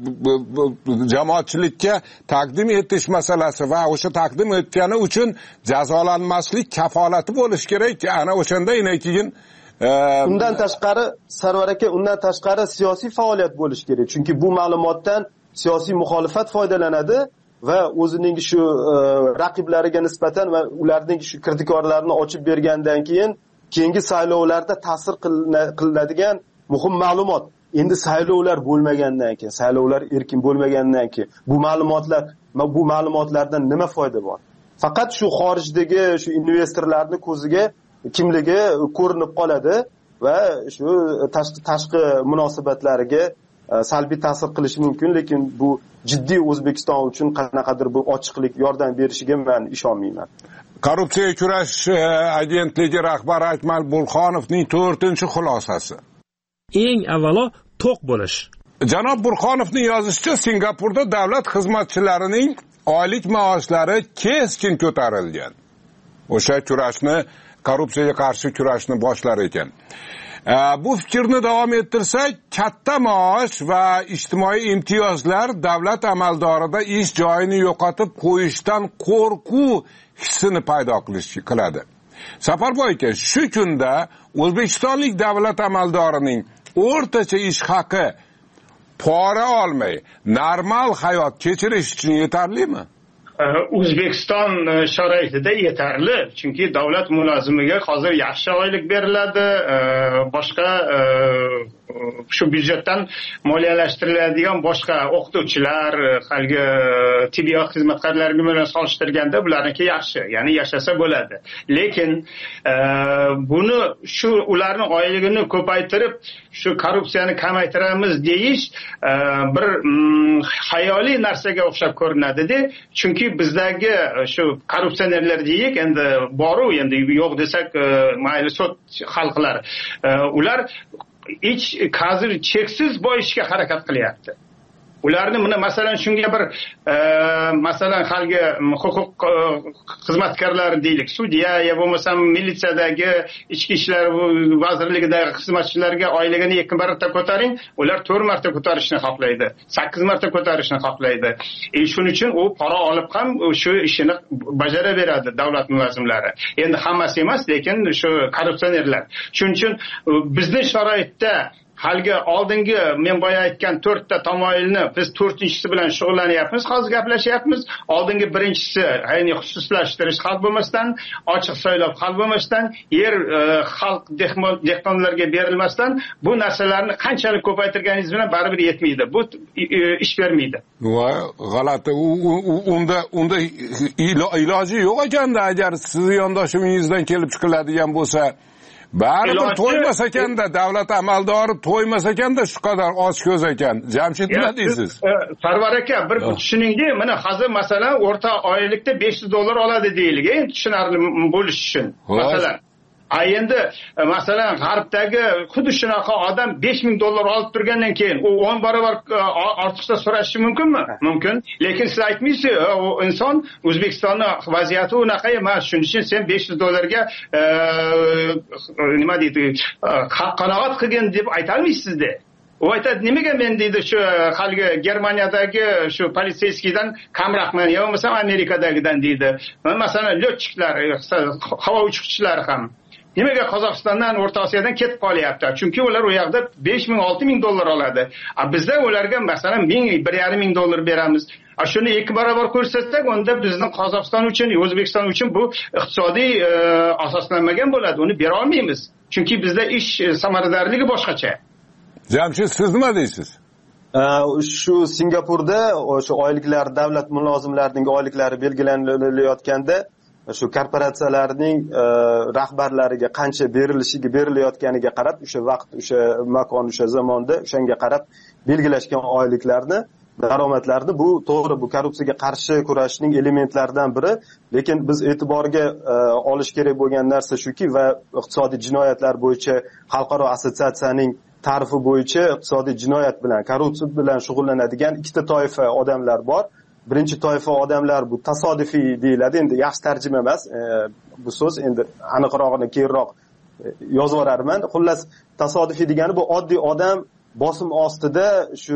S3: jamoatchilikka taqdim etish masalasi va o'sha taqdim etgani uchun jazolanmaslik kafolati bo'lish kerak. Ana o'shandan keyin
S4: undan tashqari Sarvar aka, undan tashqari siyosiy faoliyat bo'lish kerak. Chunki bu ma'lumotdan siyosiy muxolifat foydalanadi va o'zining shu raqiblariga nisbatan va ularning shu kirdikorlarini ochib bergandan keyin keyingi saylovlarda ta'sir qiladigan muhim ma'lumot. Endi saylovlar bo'lmagandan keyin, saylovlar erkin bo'lmagandan keyin bu ma'lumotlar bu ma'lumotlardan nima foyda bor? Faqat shu xorijdagi shu investorlarning ko'ziga kimligi ko'rinib qoladi va shu tashqi tashqi munosabatlariga salbiy ta'sir qilishi mumkin, lekin bu jiddiy O'zbekiston uchun qanaqadir bir ochiqlik yordam berishiga men ishonmayman.
S3: Korrupsiyaga kurashish agentligi rahbari Akmal Burxonovning to'rtinchi xulosasi.
S5: Eng avvalo to'q bo'lish.
S3: Janob Burxonovning yozishicha, Singapurda davlat xizmatchilarining oylik maoshlari keskin ko'tarilgan. O'sha kurashni, korrupsiyaga qarshi kurashni boshlar ekan. Bu fikrni davom ettirsak, katta maosh va ijtimoiy imtiyozlar davlat amaldorida ish joyini yo'qotib qo'yishdan qo'rquv hissini paydo qiladi. Safarboy aka, shu kunda O'zbekistonlik davlat amaldorining o'rtacha ish haqi pora olmay normal hayot kechirish uchun yetarlimi?
S6: O'zbekiston sharoitida yetarli, chunki davlat mulozimiga hozir yaxshi oylik beriladi, boshqa shu byudjetdan moliyalashtiriladigan boshqa o'qituvchilar, haligi tibbiyot xizmatkorlari bilan solishtirganda bularniki yaxshi, ya'ni yashasa bo'ladi. Lekin buni shu ularni oyligini ko'paytirib, shu korrupsiyani kamaytiramiz deyish bir xayoliy narsaga o'xshab ko'rinadi-da, chunki bizdagi shu korrupsionerlar deyik, endi boru, endi yo'q desak mayli sot xalqlar, ular ich hozir cheksiz boyishga harakat qilyapti. Ularni mana masalan shunga bir masalan haligi huquq xizmatkorlari deylik, sudya ya bo'lmasa militsiyadagi ichki ishlar vazirligidagi xizmatchilarga oyligini ikki marta ko'taring, ular to'rt marta ko'tarishni xohlaydi, sakkiz marta ko'tarishni xohlaydi. E shuning uchun u pora olib ham shu ishini bajaraveradi davlat mulozimlari. Endi hammasi emas, lekin shu korrupsionerlar. Shuning uchun bizning sharoitda haligi oldingi men boya aytgan to'rtta tamoyilni biz to'rtinchisi bilan shug'ullanyapmiz, hozir gaplashyapmiz. Oldingi birinchisi, ya'ni xususlashtirish xalq bo'lmasdan, ochiq saylov xalq bo'lmasdan, yer xalq dehqonlarga berilmasdan bu narsalarni qanchalik ko'paytirganingiz bilan baribir yetmaydi. Bu ish bermaydi.
S3: Va g'alati, unda unda iloji yo'q ekanda, agar sizni yondoshuvingizdan kelib chiqiladigan bo'lsa, baribir to'ymas ekanda, davlat amaldori to'ymas ekanda, shu qadar ochko'z ekan. Jamshid, nima deysiz?
S6: Sarvar aka, bir tushuningda, mana hozir masalan o'rta oylikda besh yuz dollar oladi deylik, endi tushunarli bo'lish uchun. Masalan, a endi masalan g'arbdagi xuddi shunaqa odam besh ming dollar olib turgandan keyin u o'n barobar ortiqcha so'rashi mumkinmi? Mumkin. Lekin siz aytmaysiz, u inson O'zbekistonning vaziyati unaqa emas, shuning uchun sen besh yuz dollarga nima deydi, qanoat qilgin deb ayta olmaysiz-da. U aytadi, nimaga men deydi shu haligi Germaniyadagi shu politsiyskidan kamroqman, yo bo'lmasa Amerikadagidan deydi. Masalan, lyochiklar, havo uchuvchilari ham nimaga Qozog'istondan, O'rta Osiyodan ketib qolyapti? Chunki ular u yoqda besh ming olti ming dollar oladi. A bizda ularga masalan ming bir yarim ming dollar beramiz. shuni ikki barobar ko'rsatsak, unda bizning Qozog'iston uchun, O'zbekiston uchun bu iqtisodiy asoslanmagan bo'ladi. Uni bera olmaymiz. Chunki bizda ish samaradorligi boshqacha.
S3: Jamshid, siz nima deysiz?
S4: Shu Singapurda o'sha oyliklar, davlat mulozimlarining oyliklari belgilanilayotganda shu korporatsiyalarning rahbarlariga qancha berilishiga berilayotganiga qarab, o'sha vaqt, o'sha makon, o'sha zamonda o'shanga qarab belgilashgan oyliklarni, daromadlarni, bu to'g'ri, bu korrupsiyaga qarshi kurashning elementlaridan biri, lekin biz e'tiborga olish kerak bo'lgan narsa shuki, va iqtisodiy jinoyatlar bo'yicha xalqaro assotsiatsiyaning ta'rifi bo'yicha iqtisodiy jinoyat bilan, korrupsiya bilan shug'ullanadigan ikkita toifa odamlar bor. Birinchi toifa odamlar bu tasodifiy deyiladi. Endi yaxshi tarjima emas bu so'z, endi aniqrog'ini keyinroq yozib yuborarman. Xullas, tasodifiy degani bu oddiy odam bosim ostida shu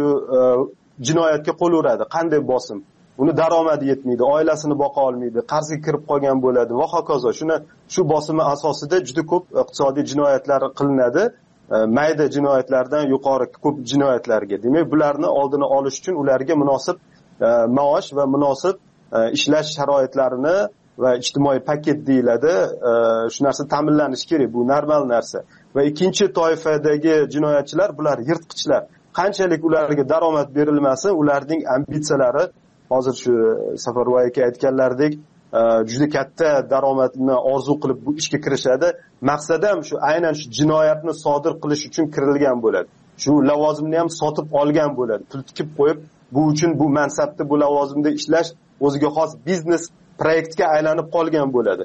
S4: jinoyatga qo'l uradi. Qanday bosim? Uni daromadi yetmaydi, oilasini boqa olmaydi, qarzga kirib qolgan bo'ladi va hokazo. Shuni shu bosimi asosida juda ko'p iqtisodiy jinoyatlar qilinadi. Mayda jinoyatlardan yuqori ko'p jinoyatlarga. Demak, bularni oldini olish uchun ularga munosib maosh va munosib ishlash sharoitlarini va ijtimoiy paket deyiladi, shu narsa ta'minlanishi kerak. Bu normal narsa. Va ikkinchi toifadagi jinoyatchilar, bular yirtqichlar. Qanchalik ularga daromad berilmasa, ularning ambitsiyalari, hozir shu Safarboy aka aytganlaridek, juda katta daromadni orzu qilib bu ishga kirishadi. Maqsad ham shu, aynan shu jinoyatni sodir qilish uchun kirilgan bo'ladi. Shu lavozimni ham sotib olgan bo'ladi. Pul tikib qo'yib, bu uchun bu mansabda, bu lavozimda ishlash o'ziga xos biznes proyektga aylanib qolgan bo'ladi.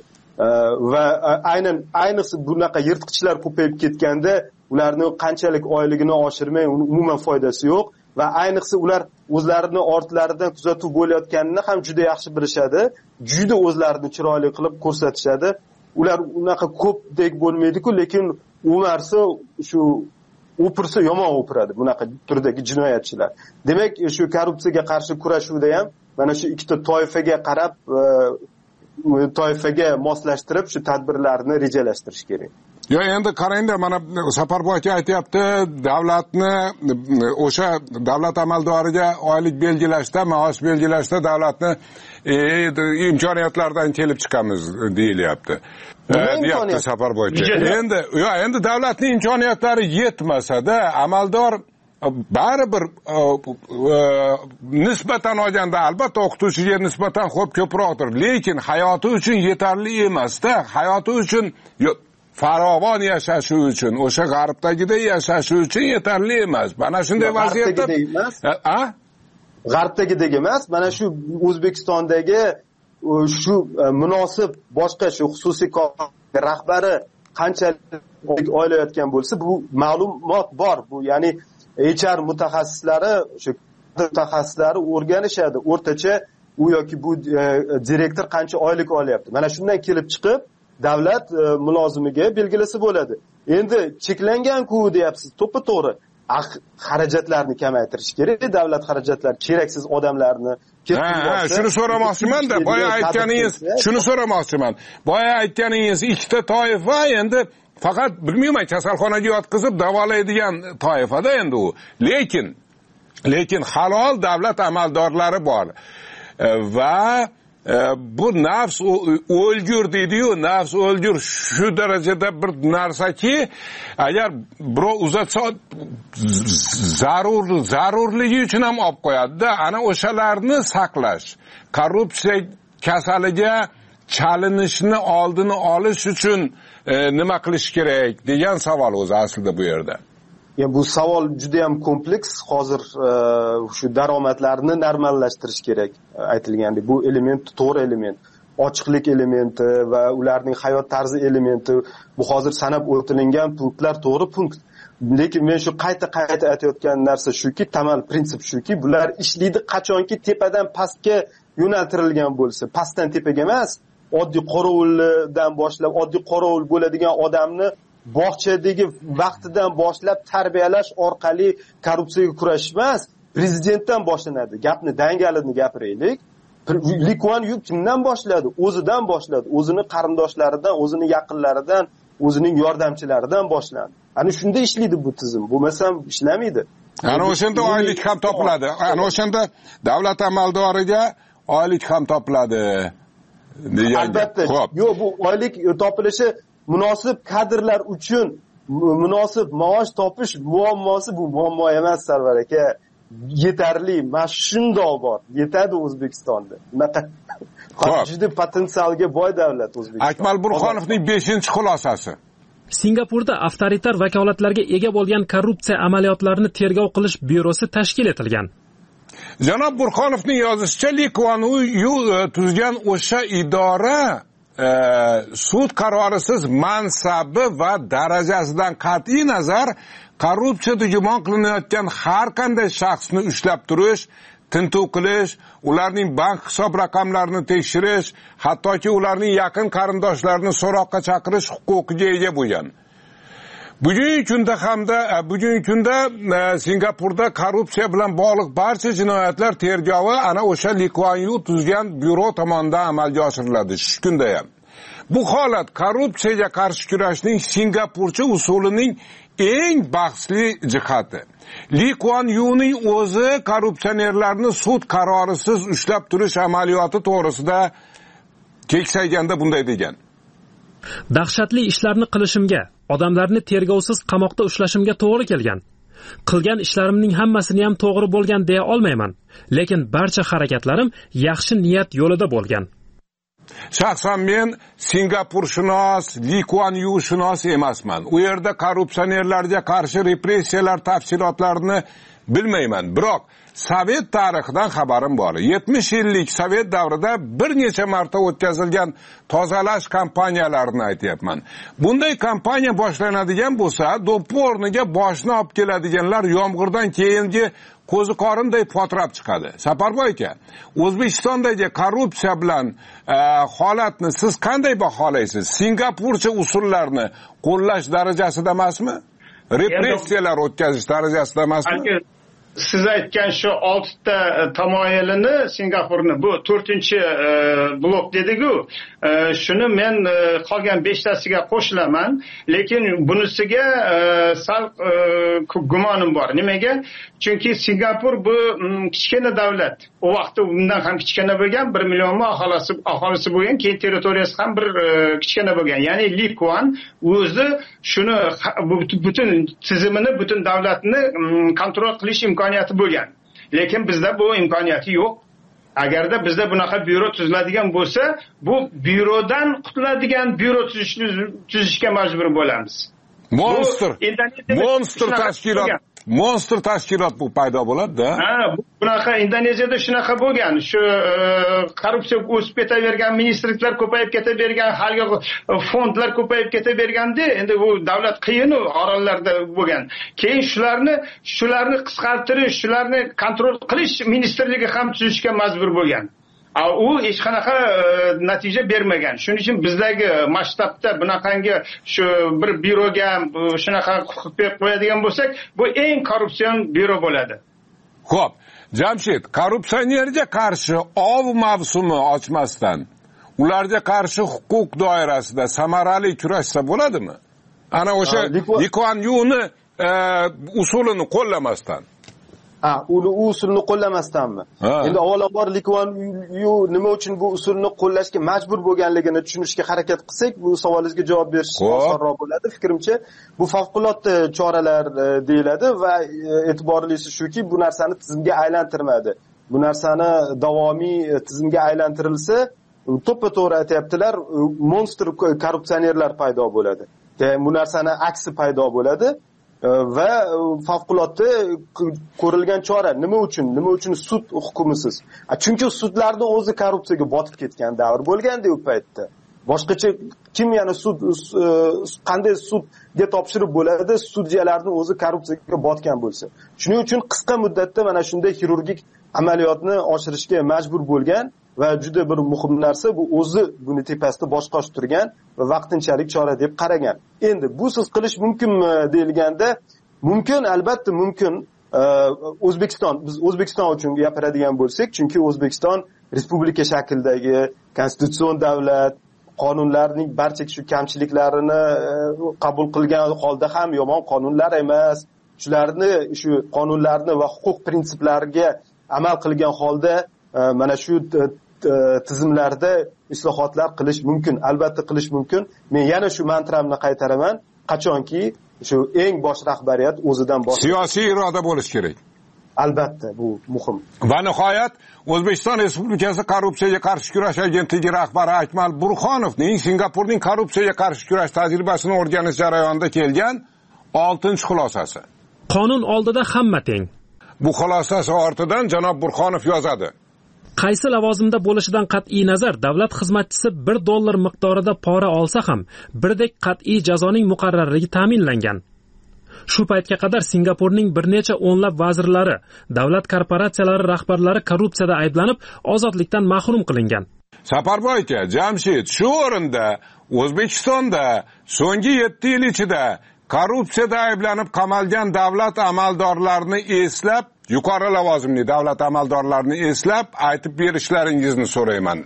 S4: Va aynan ayniqsa bunaqa yirtqichlar ko'payib ketganda, ularning qanchalik oyligini oshirmay, umuman foydasi yo'q. Va ayniqsa ular o'zlarining ortlaridan kuzatuv bo'layotganini ham juda yaxshi bilishadi. Juda o'zlarini chiroyli qilib ko'rsatishadi. Ular unaqa ko'pdek bo'lmaydi-ku, lekin umarsa shu o'pirsa yomon o'piradi bunaqa turdagi jinoyatchilar. Demak, shu korrupsiyaga qarshi kurashuvda ham mana shu ikkita toifaga qarab, toifaga moslashtirib shu tadbirlarni rejalashtirish kerak.
S3: Yo, endi qarangda, mana Safarboy aka aytayapti, davlatni o'sha davlat amaldoriga oylik belgilashda, maosh belgilashda davlatni imkoniyatlardan kelib chiqamiz deyilyapti. Deyapti Safarboy aka. Endi, yo, endi davlatning imkoniyatlari yetmasa-da, amaldor baribir nisbatan olganda albatta o'qituvchiga nisbatan xo'p ko'proqdir, lekin hayoti uchun yetarli emas-da. Hayoti uchun farovon yashashi uchun, o'sha g'arbdagidek yashashi uchun yetarli emas. Mana shunday vaziyatda a
S4: g'arbdagidek emas, mana shu O'zbekistondagi shu munosib boshqa shu xususiy rahbari qanchalik oylayotgan bo'lsa, bu ma'lumot bor. Bu ya'ni H R mutaxassislari, shu mutaxassislari o'rganishadi. O'rtacha u yoki bu direktor qancha oylik olyapti. Mana shundan kelib chiqib davlat mulozimiga belgilasa bo'ladi. Endi cheklangan-ku deyapsiz, to'ppa-to'g'ri. Xarajatlarni kamaytirish kerak, davlat xarajatlari, keraksiz odamlarni.
S3: Ha, shuni so'ramoqchiman-da, boya aytganingiz, shuni so'ramoqchiman. Boya aytganingiz ikkita toifa endi faqat bilmayman, kasalxonaga yotqizib davolaydigan toifada endi u. Lekin lekin halol davlat amaldorlari bor. Va bu nafs o'lgur deydi-yu, nafs o'lgur shu darajada bir narsaki, agar birov uzatsa zarur zarurligi uchun ham olib qo'yadi-da. Ana o'shalarni saqlash, korrupsiya kasaliga chalinishni oldini olish uchun nima qilish kerak degan savol o'zi aslida bu yerda.
S4: Ya bu savol juda ham kompleks. Hozir shu daromadlarni normallashtirish kerak aytilgandek. Bu element to'g'ri element. Ochiqlik elementi va ularning hayot tarzi elementi, bu hozir sanab o'tilingan punktlar to'g'ri punkt. Lekin men shu qayta-qayta aytayotgan narsa shuki, tamal prinsip shuki, bular ishlaydi qachonki tepadan pastga yo'naltirilgan bo'lsa, pastdan tepaga emas, oddiy qorovuldan boshlab, oddiy qorovul bo'ladigan odamni bog'chadagi vaqtidan boshlab tarbiyalash orqali korrupsiyaga kurashish emas, prezidentdan boshlanadi. Gapni dangalini gapiraylik. Lee Kuan Yew kimdan boshladi? O'zidan boshladi. O'zini qarindoshlaridan, o'zini yaqinlaridan o'zining yordamchilaridan boshlandi. Ana shunda ishlaydi bu tizim. Bo'lmasam ishlamaydi.
S3: Ana o'shanda oylik ham topiladi. Ana o'shanda davlat amaldoriga oylik ham topiladi.
S4: Albatta. Yo'q, bu oylik topilishi munosib kadrlar uchun munosib maosh topish muammosi bu muammo emas, Sarvar aka. Yetarli, mana shundoq bor. Yetadi O'zbekistonda. Bunaqa juda potensialga boy davlat O'zbekiston.
S3: Akmal Burxonovning beshinchi xulosasi.
S5: Singapurda avtoritar vakolatlarga ega bo'lgan korrupsiya amaliyotlarini tergov qilish byurosi tashkil etilgan.
S3: Janob Burxonovning yozishicha, Li Kuan Yu tuzgan o'sha idora e, sud qarorisiz mansabi va darajasidan qat'iy nazar korrupsiyada gumon qilinayotgan har qanday shaxsni ushlab turish, tintuv qilish, ularning bank hisob raqamlarini tekshirish, hattoki ularning yaqin qarindoshlarini so'roqqa chaqirish huquqiga ega bo'lgan. Bugungi kunda hamda bugungi kunda Singapurda korrupsiya bilan bog'liq barcha jinoyatlar tergovi ana o'sha Li Kuan Yu tuzgan byuro tomonidan amalga oshiriladi. Shu kunda ham. Bu holat korrupsiyaga qarshi kurashning Singapurcha usulining eng bahsli jihati. Li Kuan Yuning o'zi korrupsionerlarni sud qarorisiz ushlab turish amaliyoti to'g'risida keksayganda bunday degan.
S5: Dahshatli ishlarni qilishimga, odamlarni tergovsiz qamoqda ushlashimga to'g'ri kelgan. Qilgan ishlarimning hammasini ham to'g'ri bo'lgan deya olmayman, lekin barcha harakatlarim yaxshi niyat yo'lida bo'lgan.
S3: Shaxsan men Singapurshunos, Li Kuan Yu shunos emasman. U yerda korrupsionerlarga qarshi repressiyalar tafsilotlarini bilmayman. Biroq Sovet tarixidan xabarim bor. yetmish yillik Sovet davrida bir necha marta o'tkazilgan tozalash kampaniyalarini aytyapman. Bunday kampaniya boshlanadigan bo'lsa, do'ppi o'rniga boshni olib keladiganlar yomg'irdan keyingi ko'zi qorinday potrab chiqadi. Saparboy aka, O'zbekistondagi korrupsiya bilan e, holatni siz qanday baholaysiz? Singapurcha usullarni qo'llash darajasida emasmi? Repressiyalar o'tkazish darajasida emasmi?
S6: Siz aytgan shu oltita tamoyilini Singapurni bu to'rtinchi blok dediku, shuni men qolgan beshtasiga qo'shilaman, lekin bunisiga sal gumonim bor. Nimaga? Chunki Singapur bu kichkina davlat. O vaqtda bundan ham kichkina bo'lgan, bir million aholisi aholisi bo'lgan, keyin territoriyasi ham bir kichkina bo'lgan. Ya'ni Li Kuan o'zi shuni butun tizimini, butun davlatni kontrol qilish imkoniyati bo'lgan. Lekin bizda bu imkoniyati yo'q. Agarda bizda bunaqa byuro tuziladigan bo'lsa, bu byurodan qutuladigan byuro tuzishga majbur bo'lamiz.
S3: Monster. Monster tashkilot. Monster tashkilot bu paydo bo'ladi-da.
S6: Ha, bunaqa Indoneziyada shunaqa bo'lgan. Shu korrupsiya o'sib ketavergan, ministrliklar ko'payib ketavergan, haligi fondlar ko'payib ketaverganda, endi bu davlat qiyin orollarda bo'lgan. Keyin shularni shularni qisqartirish, shularni kontrol qilish ministrligi ham tuzishga majbur bo'lgan. U hech qanaqa natija bermagan. Shuning uchun bizdagi masshtabda bunaqangi shu bir byuroga shunaqa huquq berib qo'yadigan bo'lsak, bu eng korrupsion byuro bo'ladi.
S3: Xo'p, Jamshid, korrupsionerga qarshi ov mavsumi ochmasdan, ularga qarshi huquq doirasida samarali kurashsa bo'ladimi? Ana o'sha Li Kuan Yu'ni usulini qo'llamasdan.
S4: Ha, u usulni qo'llamasdanmi? Endi avvalambor Li Kuan Yu nima uchun bu usulni qo'llashga majbur bo'lganligini tushunishga harakat qilsak, bu savolingizga javob berish osonroq bo'ladi. Fikrimcha, bu favqulodda choralar deyiladi va e'tiborlisi shuki, bu narsani tizimga aylantirmadi. Bu narsani davomiy tizimga aylantirilsa, to'ppa-to'g'ri aytayaptilar, monster korrupsionerlar paydo bo'ladi. Bu narsani aksi paydo bo'ladi. Va favqulodda ko'rilgan chora nima uchun? Nima uchun sud hukmisiz? Chunki sudlarni o'zi korrupsiyaga botib ketgan davr bo'lganda u paytda. Boshqacha kim yana sud qanday sudga topshirib bo'ladi? Sudyalarning o'zi korrupsiyaga botgan bo'lsa. Shuning uchun qisqa muddatda mana shunday xirurgik amaliyotni oshirishga majbur bo'lgan va juda bir muhim narsa bu o'zi buni tepasida bosh qosh turgan va vaqtinchalik chora deb qaragan. Endi bu siz qilish mumkinmi deyilganda, mumkin, albatta mumkin. O'zbekiston, biz O'zbekiston uchun gapiradigan bo'lsak, chunki O'zbekiston respublika shaklidagi konstitutsion davlat, qonunlarning barcha shu kamchiliklarini qabul qilgan holda ham yomon qonunlar emas. Shularni shu qonunlarni va huquq prinsiplariga amal qilgan holda mana shu tizimlarda islohotlar qilish mumkin, albatta qilish mumkin. Men yana shu mantramni qaytaraman, qachonki shu eng bosh rahbariyat o'zidan bosh
S3: siyosiy iroda bo'lishi kerak.
S4: Albatta bu muhim.
S3: Va nihoyat O'zbekiston Respublikasi korrupsiyaga qarshi kurash agentligi rahbari Akmal Burxonovning Singapurning korrupsiyaga qarshi kurash tajribasini o'rganish jarayonida kelgan oltinchi xulosasi.
S5: Qonun oldida hamma teng.
S3: Bu xulosasi ortidan janob Burxonov yozadi.
S5: Qaysi lavozimda bo'lishidan qat'iy nazar davlat xizmatchisi bir dollar miqdorida pora olsa ham birdek qat'iy jazoning muqarrarligi ta'minlangan. Shu paytga qadar Singapurning bir necha o'nlab vazirlari, davlat korporatsiyalari rahbarlari korrupsiyada ayblanib, ozodlikdan mahrum qilingan.
S3: Saparboy aka, Jamshid, shu o'rinda O'zbekistonda so'nggi yetti yil ichida korrupsiyada ayblanib qamalgan davlat amaldorlarini eslab, yuqori lavozimli davlat amaldorlarini eslab aytib berishlaringizni so'rayman.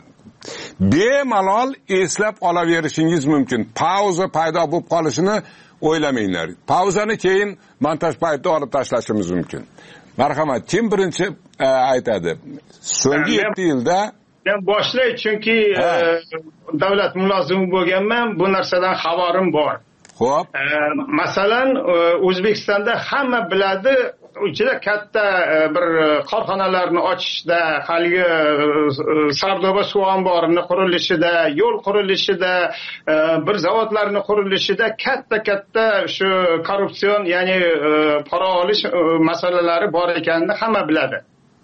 S3: Bemalol eslab olaverishingiz mumkin. Pauza paydo bo'lib qolishini o'ylamanglar. Pauzani keyin montaj paytida olib tashlashimiz mumkin. Marhamat, kim birinchi e, aytadi? So'nggi yetti yilda
S6: men boshlay, chunki e, davlat mulozimi bo'lganman, bu narsadan xabarim bor.
S3: Xo'p.
S6: E, masalan, O'zbekistonda hamma biladi, juda katta bir korxonalarni ochishda, haligi Sardoba suv omborini qurilishida, yo'l qurilishida, bir zavodlarni qurilishida katta-katta shu korrupsion, ya'ni pora olish masalalari bor ekanini hamma biladi.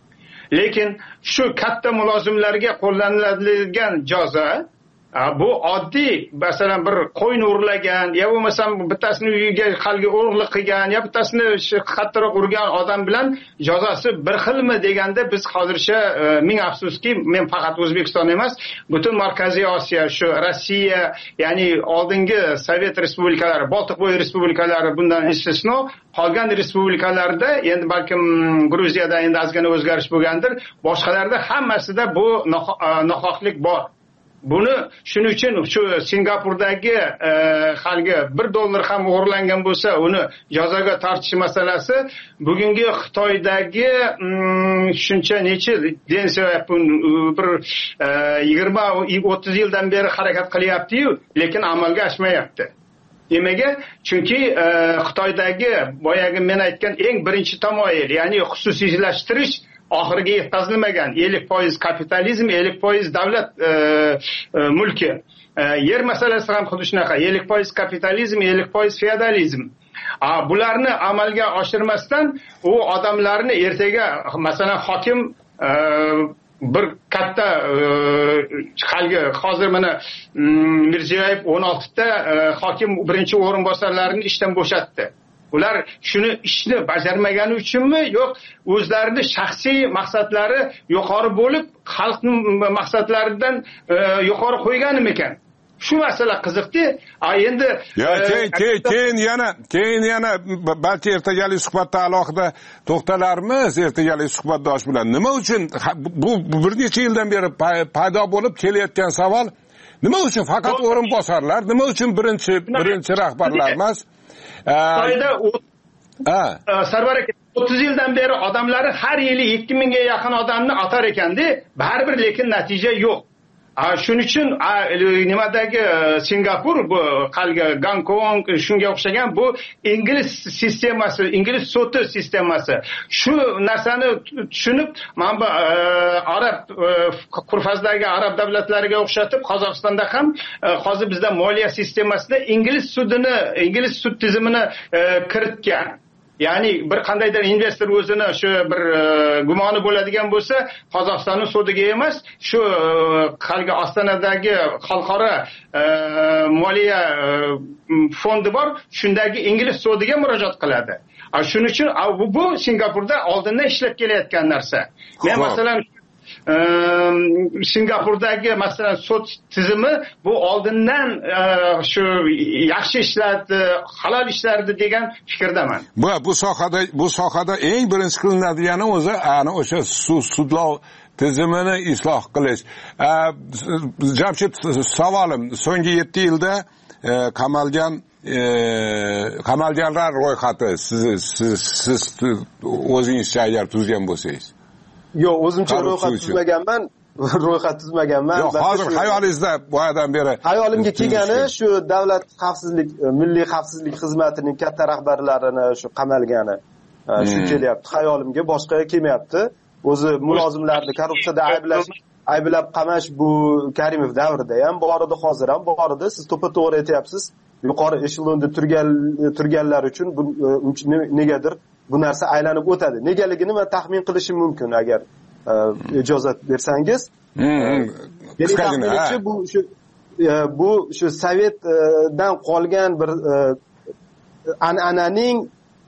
S6: Lekin shu katta mulozimlarga qo'llaniladigan jazo bu oddiy, masalan bir qo'yni urlagan, yo bo'lmasam bittasini uyiga qalgi o'g'irlik qilgan, yo bittasini qattiqroq urgan odam bilan jazosi bir xilmi deganda biz hozircha ming afsuski, men faqat O'zbekiston emas, butun Markaziy Osiyo, shu Rossiya, ya'ni oldingi Sovet respublikalari, Boltiqbo'yi respublikalari bundan istisno, qolgan respublikalarda, endi balkim Gruziyada endi ozgina o'zgarish bo'lgandir, boshqalarda hammasida bu nohaqlik bor. Buni shuning uchun shu Singapurdagi e, haligi bir dollar ham o'g'irlangan bo'lsa, uni jazoga tortish masalasi bugungi Xitoydagi shuncha necha Deng Xiaoping bir yigirma o'ttiz yildan beri harakat qilyapti-yu, lekin amalga oshmayapti. Nimaga? Chunki e, Xitoydagi boyagi men aytgan eng birinchi tamoyil, ya'ni xususiylashtirish oxiriga yetkazilmagan. ellik foiz kapitalizm, ellik foiz davlat e, e, mulki. E, yer masalasi ham xuddi shunaqa. ellik foiz kapitalizm, ellik foiz feodalizm. A, bularni amalga oshirmasdan u odamlarni ertaga, masalan, hokim e, bir katta haligi hozir mana Mirziyoyev o'n oltita e, hokim birinchi o'rinbosarlarini ishdan bo'shatdi. Ular shuni ishni bajarmagani uchunmi, yo'q o'zlarining shaxsiy maqsadlari yuqori bo'lib, xalqning maqsadlaridan e, yuqori qo'yganmi ekan? Shu masala qiziqdi. A endi
S3: yo keyin keyin keyin yana keyin yana balki ertagalik suhbatda alohida to'xtalarmiz, ertagalik suhbatdosh bilan. Nima uchun bu bir necha yildan beri paydo bo'lib kelayotgan savol, nima uchun faqat o'rinbosarlar, nima uchun birinchi birinchi rahbarlar emas?
S6: Xitoyda Sarvar aka o'ttiz yildan beri odamlari har yili ikki mingga yaqin odamni atar ekanda, baribir lekin natija yo'q. Shuning uchun nimadagi Singapur, bu qalga Gonkong shunga o'xshagan bu ingliz sistemasi, ingliz soti sistemasi. Shu narsani tushunib, mana bu arab qurfazdagi arab davlatlariga o'xshatib Qozog'istonda ham hozir bizda moliya sistemasida ingliz sudini, ingliz sud tizimini kiritgan. Ya'ni bir qandaydir investor o'zini shu bir gumoni bo'ladigan bo'lsa, Qozog'istonning sudiga emas, shu qalga Ostonadagi xalqaro moliya fondi bor, shundagi ingliz sudiga murojaat qiladi. Shuning uchun bu Singapurda oldindan ishlab kelayotgan narsa. Men masalan Singapurdagi masalan sud tizimi bu oldindan shu yaxshi ishlardi, halol ishlardi degan fikrdaman.
S3: Bu bu sohada bu sohada eng birinchi qilinadigan o'zi ana o'sha sudlov tizimini isloh qilish. Jamshid, savolim, so'nggi yetti yilda qamalgan qamalganlar ro'yxati siz siz siz o'zingizcha agar tuzgan bo'lsangiz.
S4: Yo'q, o'zimcha ro'yxat tuzmaganman. ro'yxat tuzmaganman.
S3: Yo'q, hozir xayolingizda boyadan beri
S4: hayolimga kelgani shu davlat xavfsizlik, milliy xavfsizlik xizmatining katta rahbarlarini shu qamalgani shu kelyapti. Hayolimga boshqa kelmayapti. O'zi mulozimlarni korrupsiyada ayblash, ayblab qamash bu Karimov davrida ham bor edi, hozir ham bor edi. Siz to'ppa-to'g'ri aytyapsiz. Yuqori eshelonda turgan turganlar uchun bu negadir bu narsa aylanib o'tadi. Negaligini men taxmin qilishim mumkin agar ijozat bersangiz. Qisqagina bu shu bu shu sovetdan qolgan bir an'ananing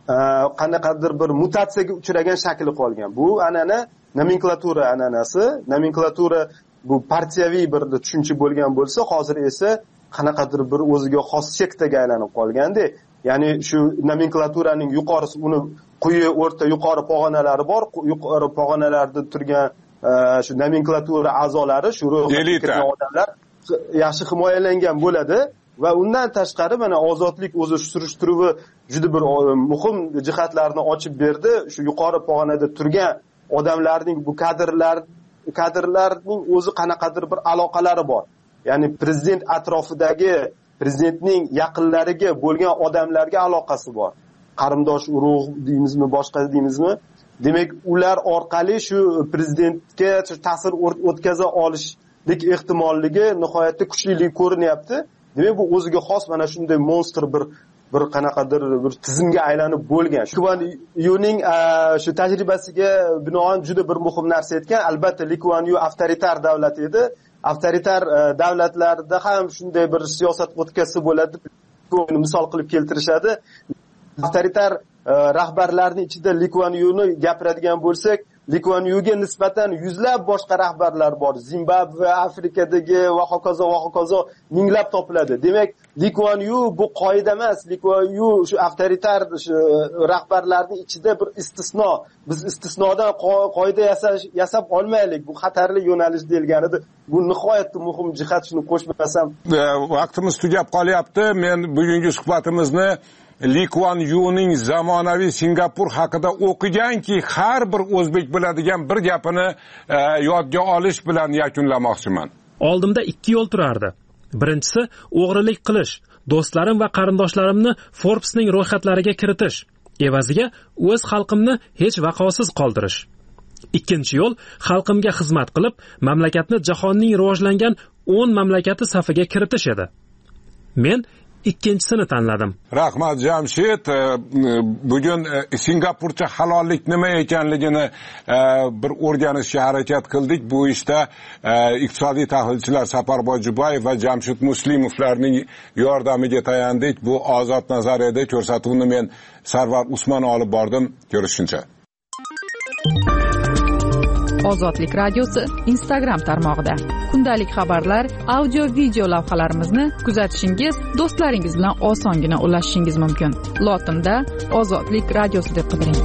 S4: qanaqadir bir mutatsiyaga uchragan shakli qolgan. Bu an'ana nomenklatura an'anasi. Nomenklatura bu partiyaviy bir tushuncha bo'lgan bo'lsa, hozir esa qanaqadir bir o'ziga xos sektaga aylanib qolganda, ya'ni shu nomenklaturaning yuqorisi, uni quyi, o'rta, yuqori pog'onalari bor. Yuqori pog'onalarda turgan shu nomenklatura a'zolari, shu ro'yxatga kirgan odamlar yaxshi himoyalangan bo'ladi va undan tashqari mana ozodlik o'zi surishtiruvi juda bir muhim jihatlarni ochib berdi. Shu yuqori pog'onada turgan odamlarning, bu kadrlar kadrlarning o'zi qanaqadir bir aloqalari bor. Ya'ni prezident atrofidagi, prezidentning yaqinlariga bo'lgan odamlarga aloqasi bor. Qarindosh urug' deymizmi, boshqa deymizmi? Demak, ular orqali shu prezidentga ta'sir o'tkaza olishlik ehtimolligi nihoyatda kuchli ko'rinyapti. Demak, bu o'ziga xos mana shunday monster bir bir qanaqadir bir tizimga aylanib bo'lgan. Kuan Yuning shu tajribasiga binoan juda bir muhim narsa aytgan. Albatta, Li Kuan Yu avtoritar davlat edi. Avtoritar davlatlarda ham shunday bir siyosat o'tkazsa bo'ladi. Buni misol qilib keltirishadi. Avtoritar rahbarlarning ichida Li Kuan Yu'ni gapiradigan bo'lsak, Li Kuan Yu'ga nisbatan yuzlab boshqa rahbarlar bor. Zimbabve, Afrikadagi va hokazo va hokazo minglab topiladi. Demak, Li Kuan Yu bu qoida emas. Li Kuan Yu shu avtoritar rahbarlarning ichida bir istisno. Biz istisnodan qoida yasash yasab olmaylik. Bu xatarli yo'nalish deyilganida, bu nihoyatda muhim jihat. Shuni qo'shmasam,
S3: vaqtimiz tugab qolyapti. Men bugungi suhbatimizni Li Kuan Yuning zamonaviy Singapur haqida o'qiganki, har bir o'zbek biladigan bir gapini e, yodga olish bilan yakunlamoqchiman.
S5: Oldimda ikki yo'l turardi. Birinchisi o'g'rilik qilish, do'stlarim va qarindoshlarimni Forbesning ro'yxatlariga kiritish, evaziga o'z xalqimni hech vaqosiz qoldirish. Ikkinchi yo'l xalqimga xizmat qilib, mamlakatni jahonning rivojlangan o'n mamlakati safiga kiritish edi. Men ikkinchisini tanladim.
S3: Rahmat Jamshid. Bugun Singapurcha halollik nima ekanligini bir o'rganishga harakat qildik. Bu ishda iqtisodiy tahlilchilar Safarboy Jubayev va Jamshid Muslimovlarning yordamiga tayandik. Bu Ozod nazariyada ko'rsatuvni men Sarvar Usmon olib bordim. Ko'rishguncha.
S7: Ozodlik radiosi Instagram tarmog'ida kundalik xabarlar, audio video lavhalarimizni kuzatishingiz, do'stlaringiz bilan osongina ulashishingiz mumkin. Lotinda Ozodlik radiosi deb qidiring.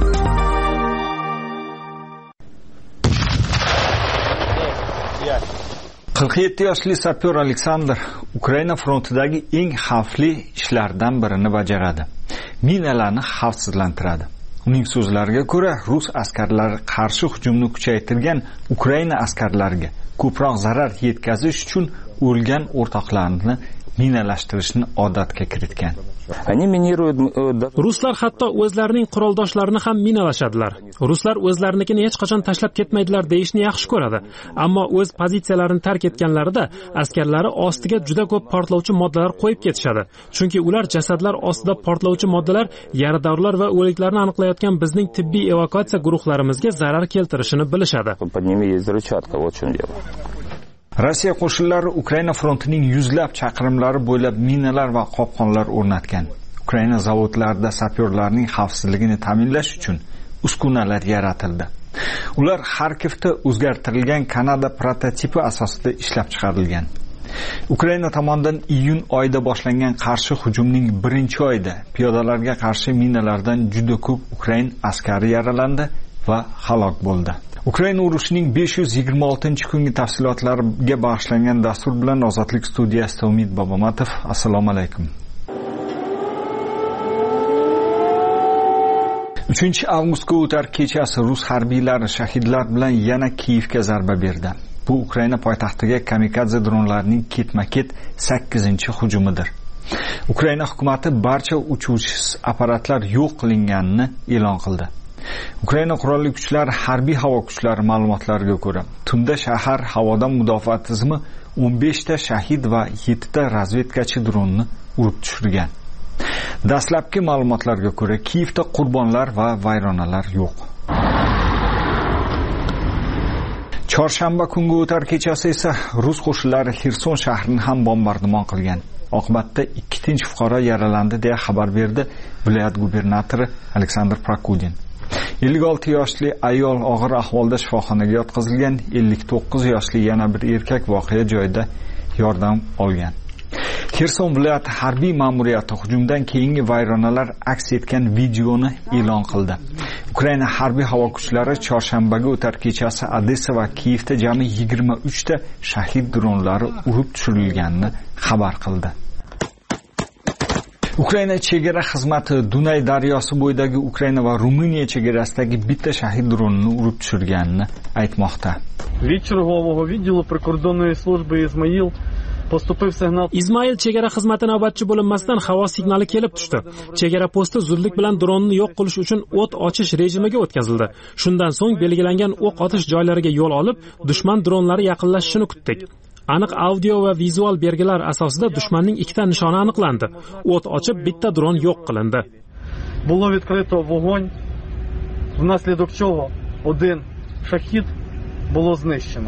S8: qirq yetti yoshli sapyor Aleksandr Ukraina frontidagi eng xavfli ishlardan birini bajaradi. Minalarni xavfsizlantiradi. Uning so'zlariga ko'ra, rus askarlari qarshi hujumni kuchaytirgan Ukraina askarlariga ko'proq zarar yetkazish uchun o'lgan o'rtoqlarini minalashtirishni odatga kiritgan.
S5: Ruslar hatto o'zlarining quroldoshlarini ham minalashadilar. Ruslar o'zlarinikini hech qachon tashlab ketmaydilar deyishni yaxshi ko'radi. Ammo o'z pozitsiyalarini tark etganlarida askarlari ostiga juda ko'p portlovchi moddalar qo'yib ketishadi. Chunki ular jasadlar ostida portlovchi moddalar, yaradorlar va o'liklarni aniqlayotgan bizning tibbiy evakuatsiya guruhlarimizga zarar keltirishini bilishadi.
S8: Rossiya qo'shinlari Ukraina frontining yuzlab chaqirimlari bo'ylab minalar va qopqonlar o'rnatgan. Ukraina zavodlarida sapyorlarning xavfsizligini ta'minlash uchun uskunalar yaratildi. Ular Xarkivda o'zgartirilgan Kanada prototipi asosida ishlab chiqarilgan. Ukraina tomonidan iyun oyida boshlangan qarshi hujumning birinchi oyida piyodalarga qarshi minalardan juda ko'p Ukrain askari yaralandi va halok bo'ldi. Ukraina urushining besh yuz yigirma oltinchi kungi tafsilotlariga bag'ishlangan dastur bilan Ozodlik studiyasida Umid Bobomatov. Assalomu alaykum. uchinchi avgustga o'tar kechasi rus harbiylari shahidlar bilan yana Kiyevga zarba berdi. Bu Ukraina poytaxtiga kamikadze dronlarining ketma-ket sakkizinchi hujumidir. Ukraina hukumatı barcha uchuvchisiz apparatlar yo'q qilinganini e'lon qildi. Ukraina qurolli kuchlari harbiy havo kuchlari ma'lumotlariga ko'ra, tunda shahar havodan mudofaa tizimi o'n besh ta shahid va yetti ta razvedkachi dronni urib tushirgan. Dastlabki ma'lumotlarga ko'ra, Kiyevda qurbonlar va vayronalar yo'q. Chorshanba kungi o'tar kechasi esa rus qo'shinlari Xerson shahrini ham bombardimon qilgan. Oqibatda ikki tinch fuqaro yaralandi deya xabar berdi viloyat gubernatori Aleksandr Prokudin. ellik olti yoshli ayol og'ir ahvolda shifoxonaga yotqizilgan, ellik to'qqiz yoshli yana bir erkak voqea joyida yordam olgan. Xerson viloyati harbiy ma'muriyati hujumdan keyingi vayronalar aks etgan videoni e'lon qildi. Ukraina harbiy havo kuchlari chorshanbaga o'tar kechasi Odessa va Kiyevda jami yigirma uch ta shahid dronlari urib tushirilganini xabar qildi. Ukraina chegara xizmati Dunay daryosi bo'yidagi Ukraina va Ruminiya chegarasidagi bitta shahid dronini urib tushirganini aytmoqda.
S9: Від чергового відділу прикордонної служби Ізмаїл postupив signal.
S5: Izmail chegara xizmati navbatchi bo'linmasidan havo signali kelib tushdi. Chegara posti zudlik bilan dronni yo'q qilish uchun o't ochish rejimiga o'tkazildi. Shundan so'ng belgilangan o'q otish joylariga yo'l olib, dushman dronlari yaqinlashishini kutdik. Aniq audio va vizual belgilar asosida dushmanning ikkita nishoni aniqlandi. O't ochib, bitta dron yo'q qilindi.
S9: Було відкрито вогонь, внаслідок чого один шахід було знищено.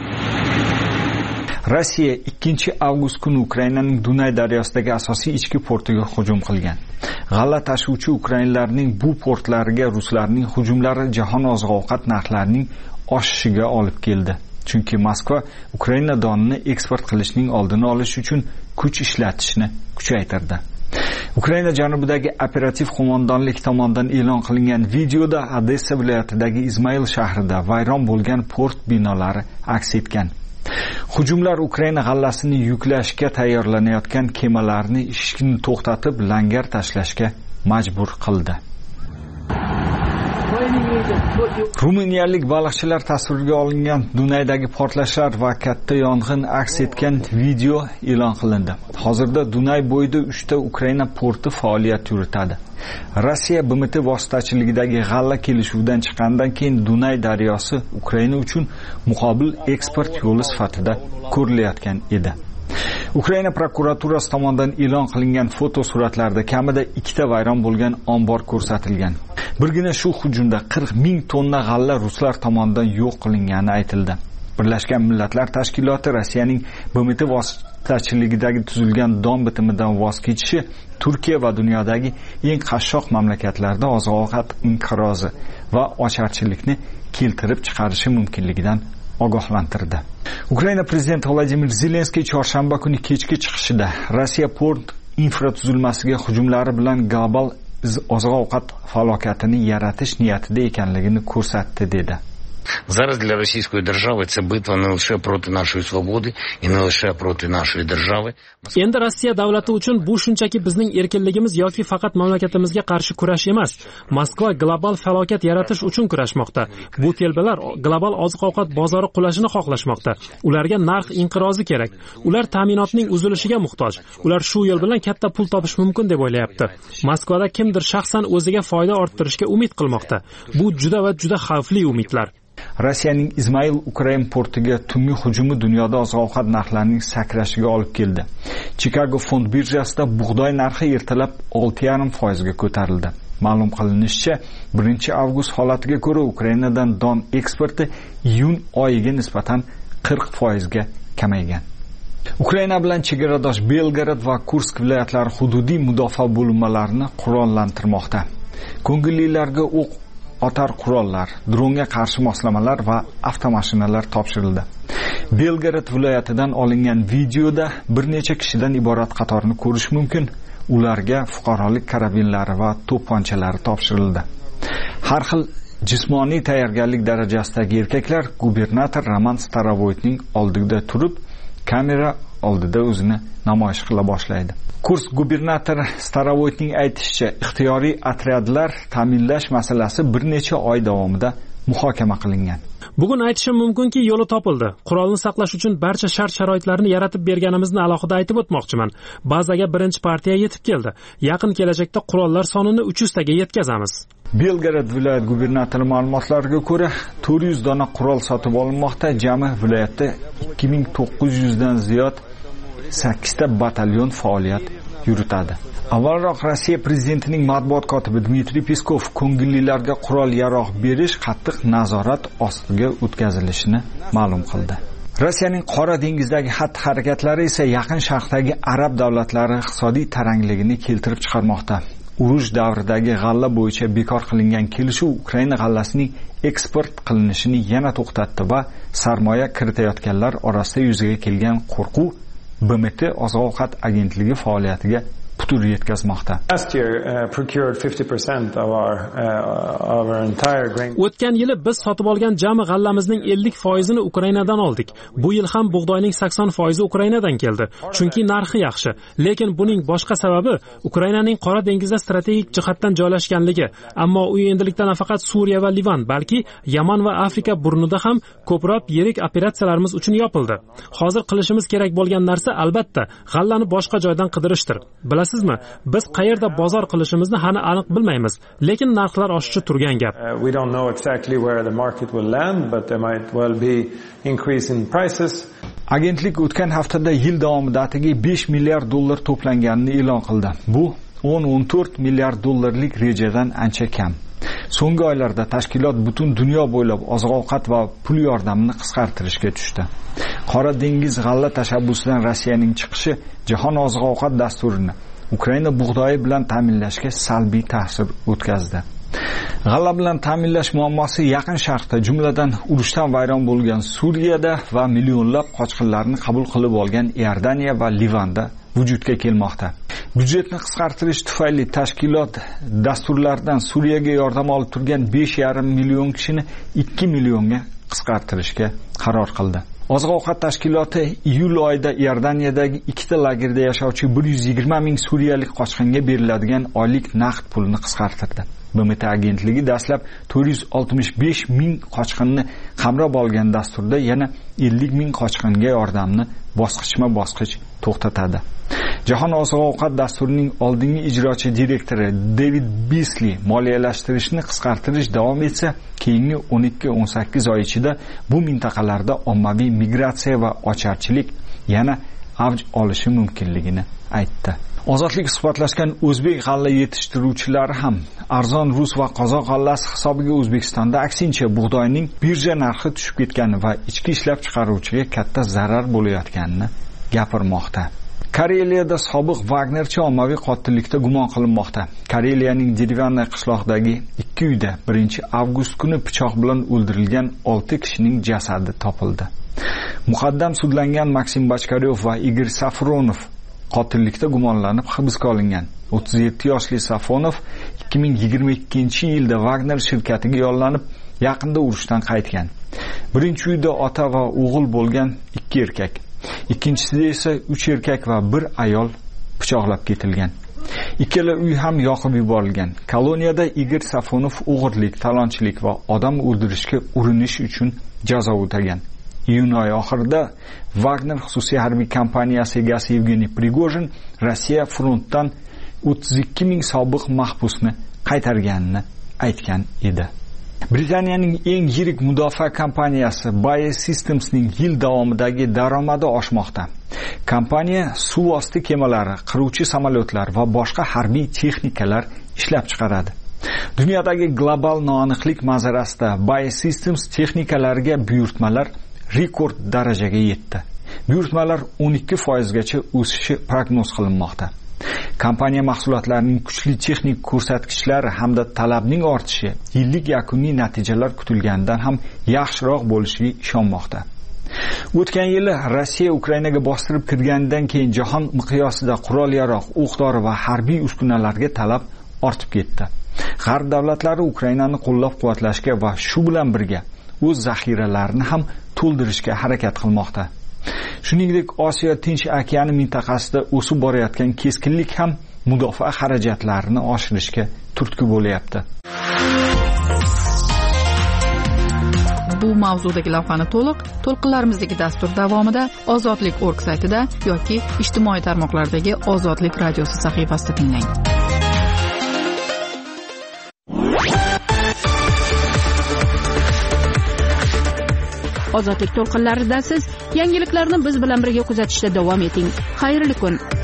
S8: Rossiya ikkinchi avgust kuni Ukrainaning Dunay daryosidagi asosiy ichki portiga hujum qilgan. G'alla tashuvchi ukrainlarning bu portlariga ruslarning hujumlari jahon oziq-ovqat narxlarining oshishiga olib keldi. Chunki Moskva Ukraina donini eksport qilishning oldini olish uchun kuch ishlatishni kuchaytirdi. Ukraina janubidagi operativ qo'mondonlik tomonidan e'lon qilingan videoda Odessa viloyatidagi Izmail shahrida vayron bo'lgan port binolari aks etgan. Hujumlar Ukraina g'allasini yuklashga tayyorlanayotgan kemalarni ishini to'xtatib, langar tashlashga majbur qildi. Ruminiyalik baliqchilar tasvirga olingan Dunaydagi portlashlar va katta yong'in aks etgan video e'lon qilindi. Hozirda Dunay bo'yida uchta Ukraina porti faoliyat yuritadi. Rossiya B M T vositachiligidagi g'alla kelishuvidan chiqqandan keyin Dunay daryosi Ukraina uchun muqobil eksport yo'li sifatida ko'rilayotgan edi. Ukraina prokuraturasi tomonidan e'lon qilingan fotosuratlarda kamida ikkita vayron bo'lgan ombor ko'rsatilgan. Birgina shu hujumda qirq ming tonna g'alla ruslar tomonidan yo'q qilingani aytildi. Birlashgan Millatlar Tashkiloti Rossiyaning B M T vositachiligidagi tuzilgan don bitimidan voz kechishi Turkiya va dunyodagi eng qashshoq mamlakatlarda oziq-ovqat inqirozi va ocharchilikni keltirib chiqarishi mumkinligidan ogohlantirdi. Ukraina prezidenti Vladimir Zelenskiy chorshanba kuni kechki chiqishida Rossiya port infratuzilmasiga hujumlari bilan global oziq-ovqat falokatini yaratish niyatida ekanligini ko'rsatdi dedi.
S10: Зараз для російської держави це битва не лише проти нашої свободи і не лише проти нашої держави.
S5: Endi Rossiya davlati uchun bu shunchaki bizning erkinligimiz yoki faqat mamlakatimizga qarshi kurash emas. Moskva global falokat yaratish uchun kurashmoqda. Bu telbalar global oziq-ovqat bozori qulashini xohlashmoqda. Ularga narx inqirozi kerak. Ular ta'minotning uzilishiga muhtoj. Ular shu yo'l bilan katta pul topish mumkin deb o'ylayapti. Moskvada kimdir shaxsan o'ziga foyda orttirishga umid qilmoqda. Bu juda va juda xavfli umidlar.
S8: Rossiyaning Izmail Ukraina portiga tungi hujumi dunyoda oziq-ovqat narxlarining sakrashiga olib keldi. Chicago fond birjasida bug'doy narxi ertalab olti yarim foizga ko'tarildi. Ma'lum qilinishicha, birinchi avgust holatiga ko'ra Ukrainadan don eksporti iyun oyiga nisbatan qirq foizga kamaygan. Ukraina bilan chegaradosh Belgorod va Kursk viloyatlari hududiy mudofaa bo'linmalarini qurollantirmoqda. Ko'ngillilarga o'q otar qurollar, dronga qarshi moslamalar va avtomashinalar topshirildi. Belgorod viloyatidan olingan videoda bir necha kishidan iborat qatorni ko'rish mumkin. Ularga fuqarolik karabinlari va to'pponchalari topshirildi. Har xil Jismoniy tayyorgarlik darajasidagi erkaklar gubernator Roman Starovoytning oldida turib, kamera oldida o'zini namoyish qila boshlaydi. Kurs gubernator Starovoytning aytishicha, ixtiyoriy otryadlar ta'minlash masalasi bir necha oy davomida muhokama qilingan.
S5: Bugun aytishim mumkinki, yo'li topildi. Qurolni saqlash uchun barcha shart-sharoitlarni yaratib berganimizni alohida aytib o'tmoqchiman. Bazaga birinchi partiya yetib keldi. Yaqin kelajakda qurollar sonini uch yuz taga yetkazamiz.
S8: Belgorod viloyat gubernatori ma'lumotlariga ko'ra, to'rt yuz dona qurol sotib olinmoqda. Jami viloyatda ikki ming to'qqiz yuz dan ziyod sakkiz ta batalyon faoliyat yuritadi. Avvalroq Rossiya prezidentining matbuot kotibi Dmitriy Peskov ko'ngillilarga qurol-yarog' berish qattiq nazorat ostiga o'tkazilishini ma'lum qildi. Rossiyaning Qora dengizdagi xatti-harakatlari esa Yaqin Sharqdagi arab davlatlari iqtisodiy tarangligini keltirib chiqarmoqda. Urush davridagi g'alla bo'yicha bekor qilingan kelishuv Ukraina g'allasining eksport qilinishini yana to'xtatdi va sarmoya kiritayotganlar orasida yuzaga kelgan qo'rquv B M T oziq-ovqat agentligi faoliyatiga putur yetkazmoqda.
S5: O'tgan yili biz sotib olgan jami g'allamizning ellik foizini Ukrainadan oldik. Bu yil ham bug'doyning sakson foizi Ukrainadan keldi. Chunki narxi yaxshi. Lekin buning boshqa sababi Ukrainaning Qora dengizda strategik jihatdan joylashganligi. Ammo u endilikda nafaqat Suriya va Livan, balki Yaman va Afrika burnida ham ko'proq yirik operatsiyalarimiz uchun yopildi. Hozir qilishimiz kerak bo'lgan narsa albatta g'allani boshqa joydan qidirishdir. Bilasizmi, biz qayerda bozor qilishimizni hali aniq bilmaymiz, lekin narxlar oshishi turgan gap.
S8: Agentlik o'tgan haftada yil davomida atigi besh milliard dollar to'planganini e'lon qildi. Bu o'n o'n to'rt milliard dollarlik rejadan ancha kam. So'nggi oylarda tashkilot butun dunyo bo'ylab oziq-ovqat va pul yordamini qisqartirishga tushdi. Qora dengiz g'alla tashabbusidan Rossiyaning chiqishi jahon oziq-ovqat dasturini Ukraina bug'doyi bilan ta'minlashga salbiy ta'sir o'tkazdi. G'alla bilan ta'minlash muammosi Yaqin Sharqda, jumladan urushdan vayron bo'lgan Suriyada va millionlab qochqinlarni qabul qilib olgan Iordaniya va Livanda vujudga kelmoqda. Byudjetni qisqartirish tufayli tashkilot dasturlardan Suriyaga yordam olib turgan besh yarim million kishini ikki millionga qisqartirishga qaror qildi. Oziq-ovqat tashkiloti iyul oyida Iordaniyadagi ikkita lagerda yashovchi bir yuz yigirma ming suriyalik qochqinga beriladigan oylik naqd pulini qisqartirdi. B M T agentligi dastlab to'rt yuz oltmish besh ming qochqinni qamrab olgan dasturda yana ellik ming qochqinga yordamni bosqichma-bosqich to'xtatadi. Jahon oziq-ovqat dasturining oldingi ijrochi direktori David Beasley moliyalashtirishni qisqartirish davom etsa, keyingi o'n ikki o'n sakkiz oy ichida bu mintaqalarda ommaviy migratsiya va ocharchilik yana avj olishi mumkinligini aytdi. Ozodlik suhbatlashgan o'zbek g'alla yetishtiruvchilari ham arzon rus va qozoq g'allasi hisobiga O'zbekistonda aksincha bug'doyning birja narxi tushib ketgani va ichki ishlab chiqaruvchiga katta zarar bo'layotganini gapirmoqda. Kareliyada sobiq Wagnerchi ommaviy qotillikda gumon qilinmoqda. Kareliyaning Derevyannoy qishloqdagi ikki uyda birinchi avgust kuni pichoq bilan o'ldirilgan olti kishining jasadi topildi. Muqaddam sudlangan Maksim Bachkaryov va Igor Safronov qotillikda gumonlanib hibsga olingan. o'ttiz yetti yoshli Safonov ikki ming yigirma ikkinchi yilda Wagner shirkatiga yollanib, yaqinda urushdan qaytgan. Birinchi uyda ota va o'g'il bo'lgan ikki erkak, ikkinchisida esa uch erkak va bir ayol pichoqlab ketilgan. Ikkala uy ham yoqib yuborilgan. Koloniyada Igor Safonov o'g'irlik, talonchilik va odam o'ldirishga urinish uchun jazo o'tagan. Iyun oyi oxirida Wagner xususiy harbiy kompaniyasi egasi Yevgeniy Prigojin Rossiya frontdan o'ttiz ikki ming sobiq mahbusni qaytarganini aytgan edi. Britaniyaning eng yirik mudofaa kompaniyasi Bayer Systems'ning yil davomidagi daromadi oshmoqda. Kompaniya suv osti kemalari, qiruvchi samolyotlar va boshqa harbiy texnikalar ishlab chiqaradi. Dunyodagi global noaniqlik manzarasida Bayer Systems texnikalariga buyurtmalar rekord darajaga yetdi. Buyurtmalar o'n ikki foiz gacha o'sishi prognoz qilinmoqda. Kompaniya mahsulotlarining kuchli texnik ko'rsatkichlari hamda talabning ortishi yillik yakuniy natijalar kutilganidan ham yaxshiroq bo'lishiga ishonmoqda. O'tgan yili Rossiya Ukrainaga bostirib kirganidan keyin jahon miqyosida qurol-yarog', o'q-dori va harbiy uskunalarga talab ortib ketdi. G'arb davlatlari Ukrainani qo'llab-quvvatlashga va shu bilan birga o'z zaxiralarini ham to'ldirishga harakat qilmoqda. Shuningdek, Osiyo Tinch okeani mintaqasida o'sib borayotgan keskinlik ham mudofaa xarajatlarini oshirishga turtki bo'lyapti.
S7: Bu mavzudagi lavhani to'liq to'lqinlarimizdagi dastur davomida Ozodlik nokta org saytida yoki ijtimoiy tarmoqlardagi Ozodlik radiosi sahifasida tinglang. Ozodlik to'lqinlarida siz yangiliklarni biz bilan birga kuzatishda davom eting. Xayrli kun.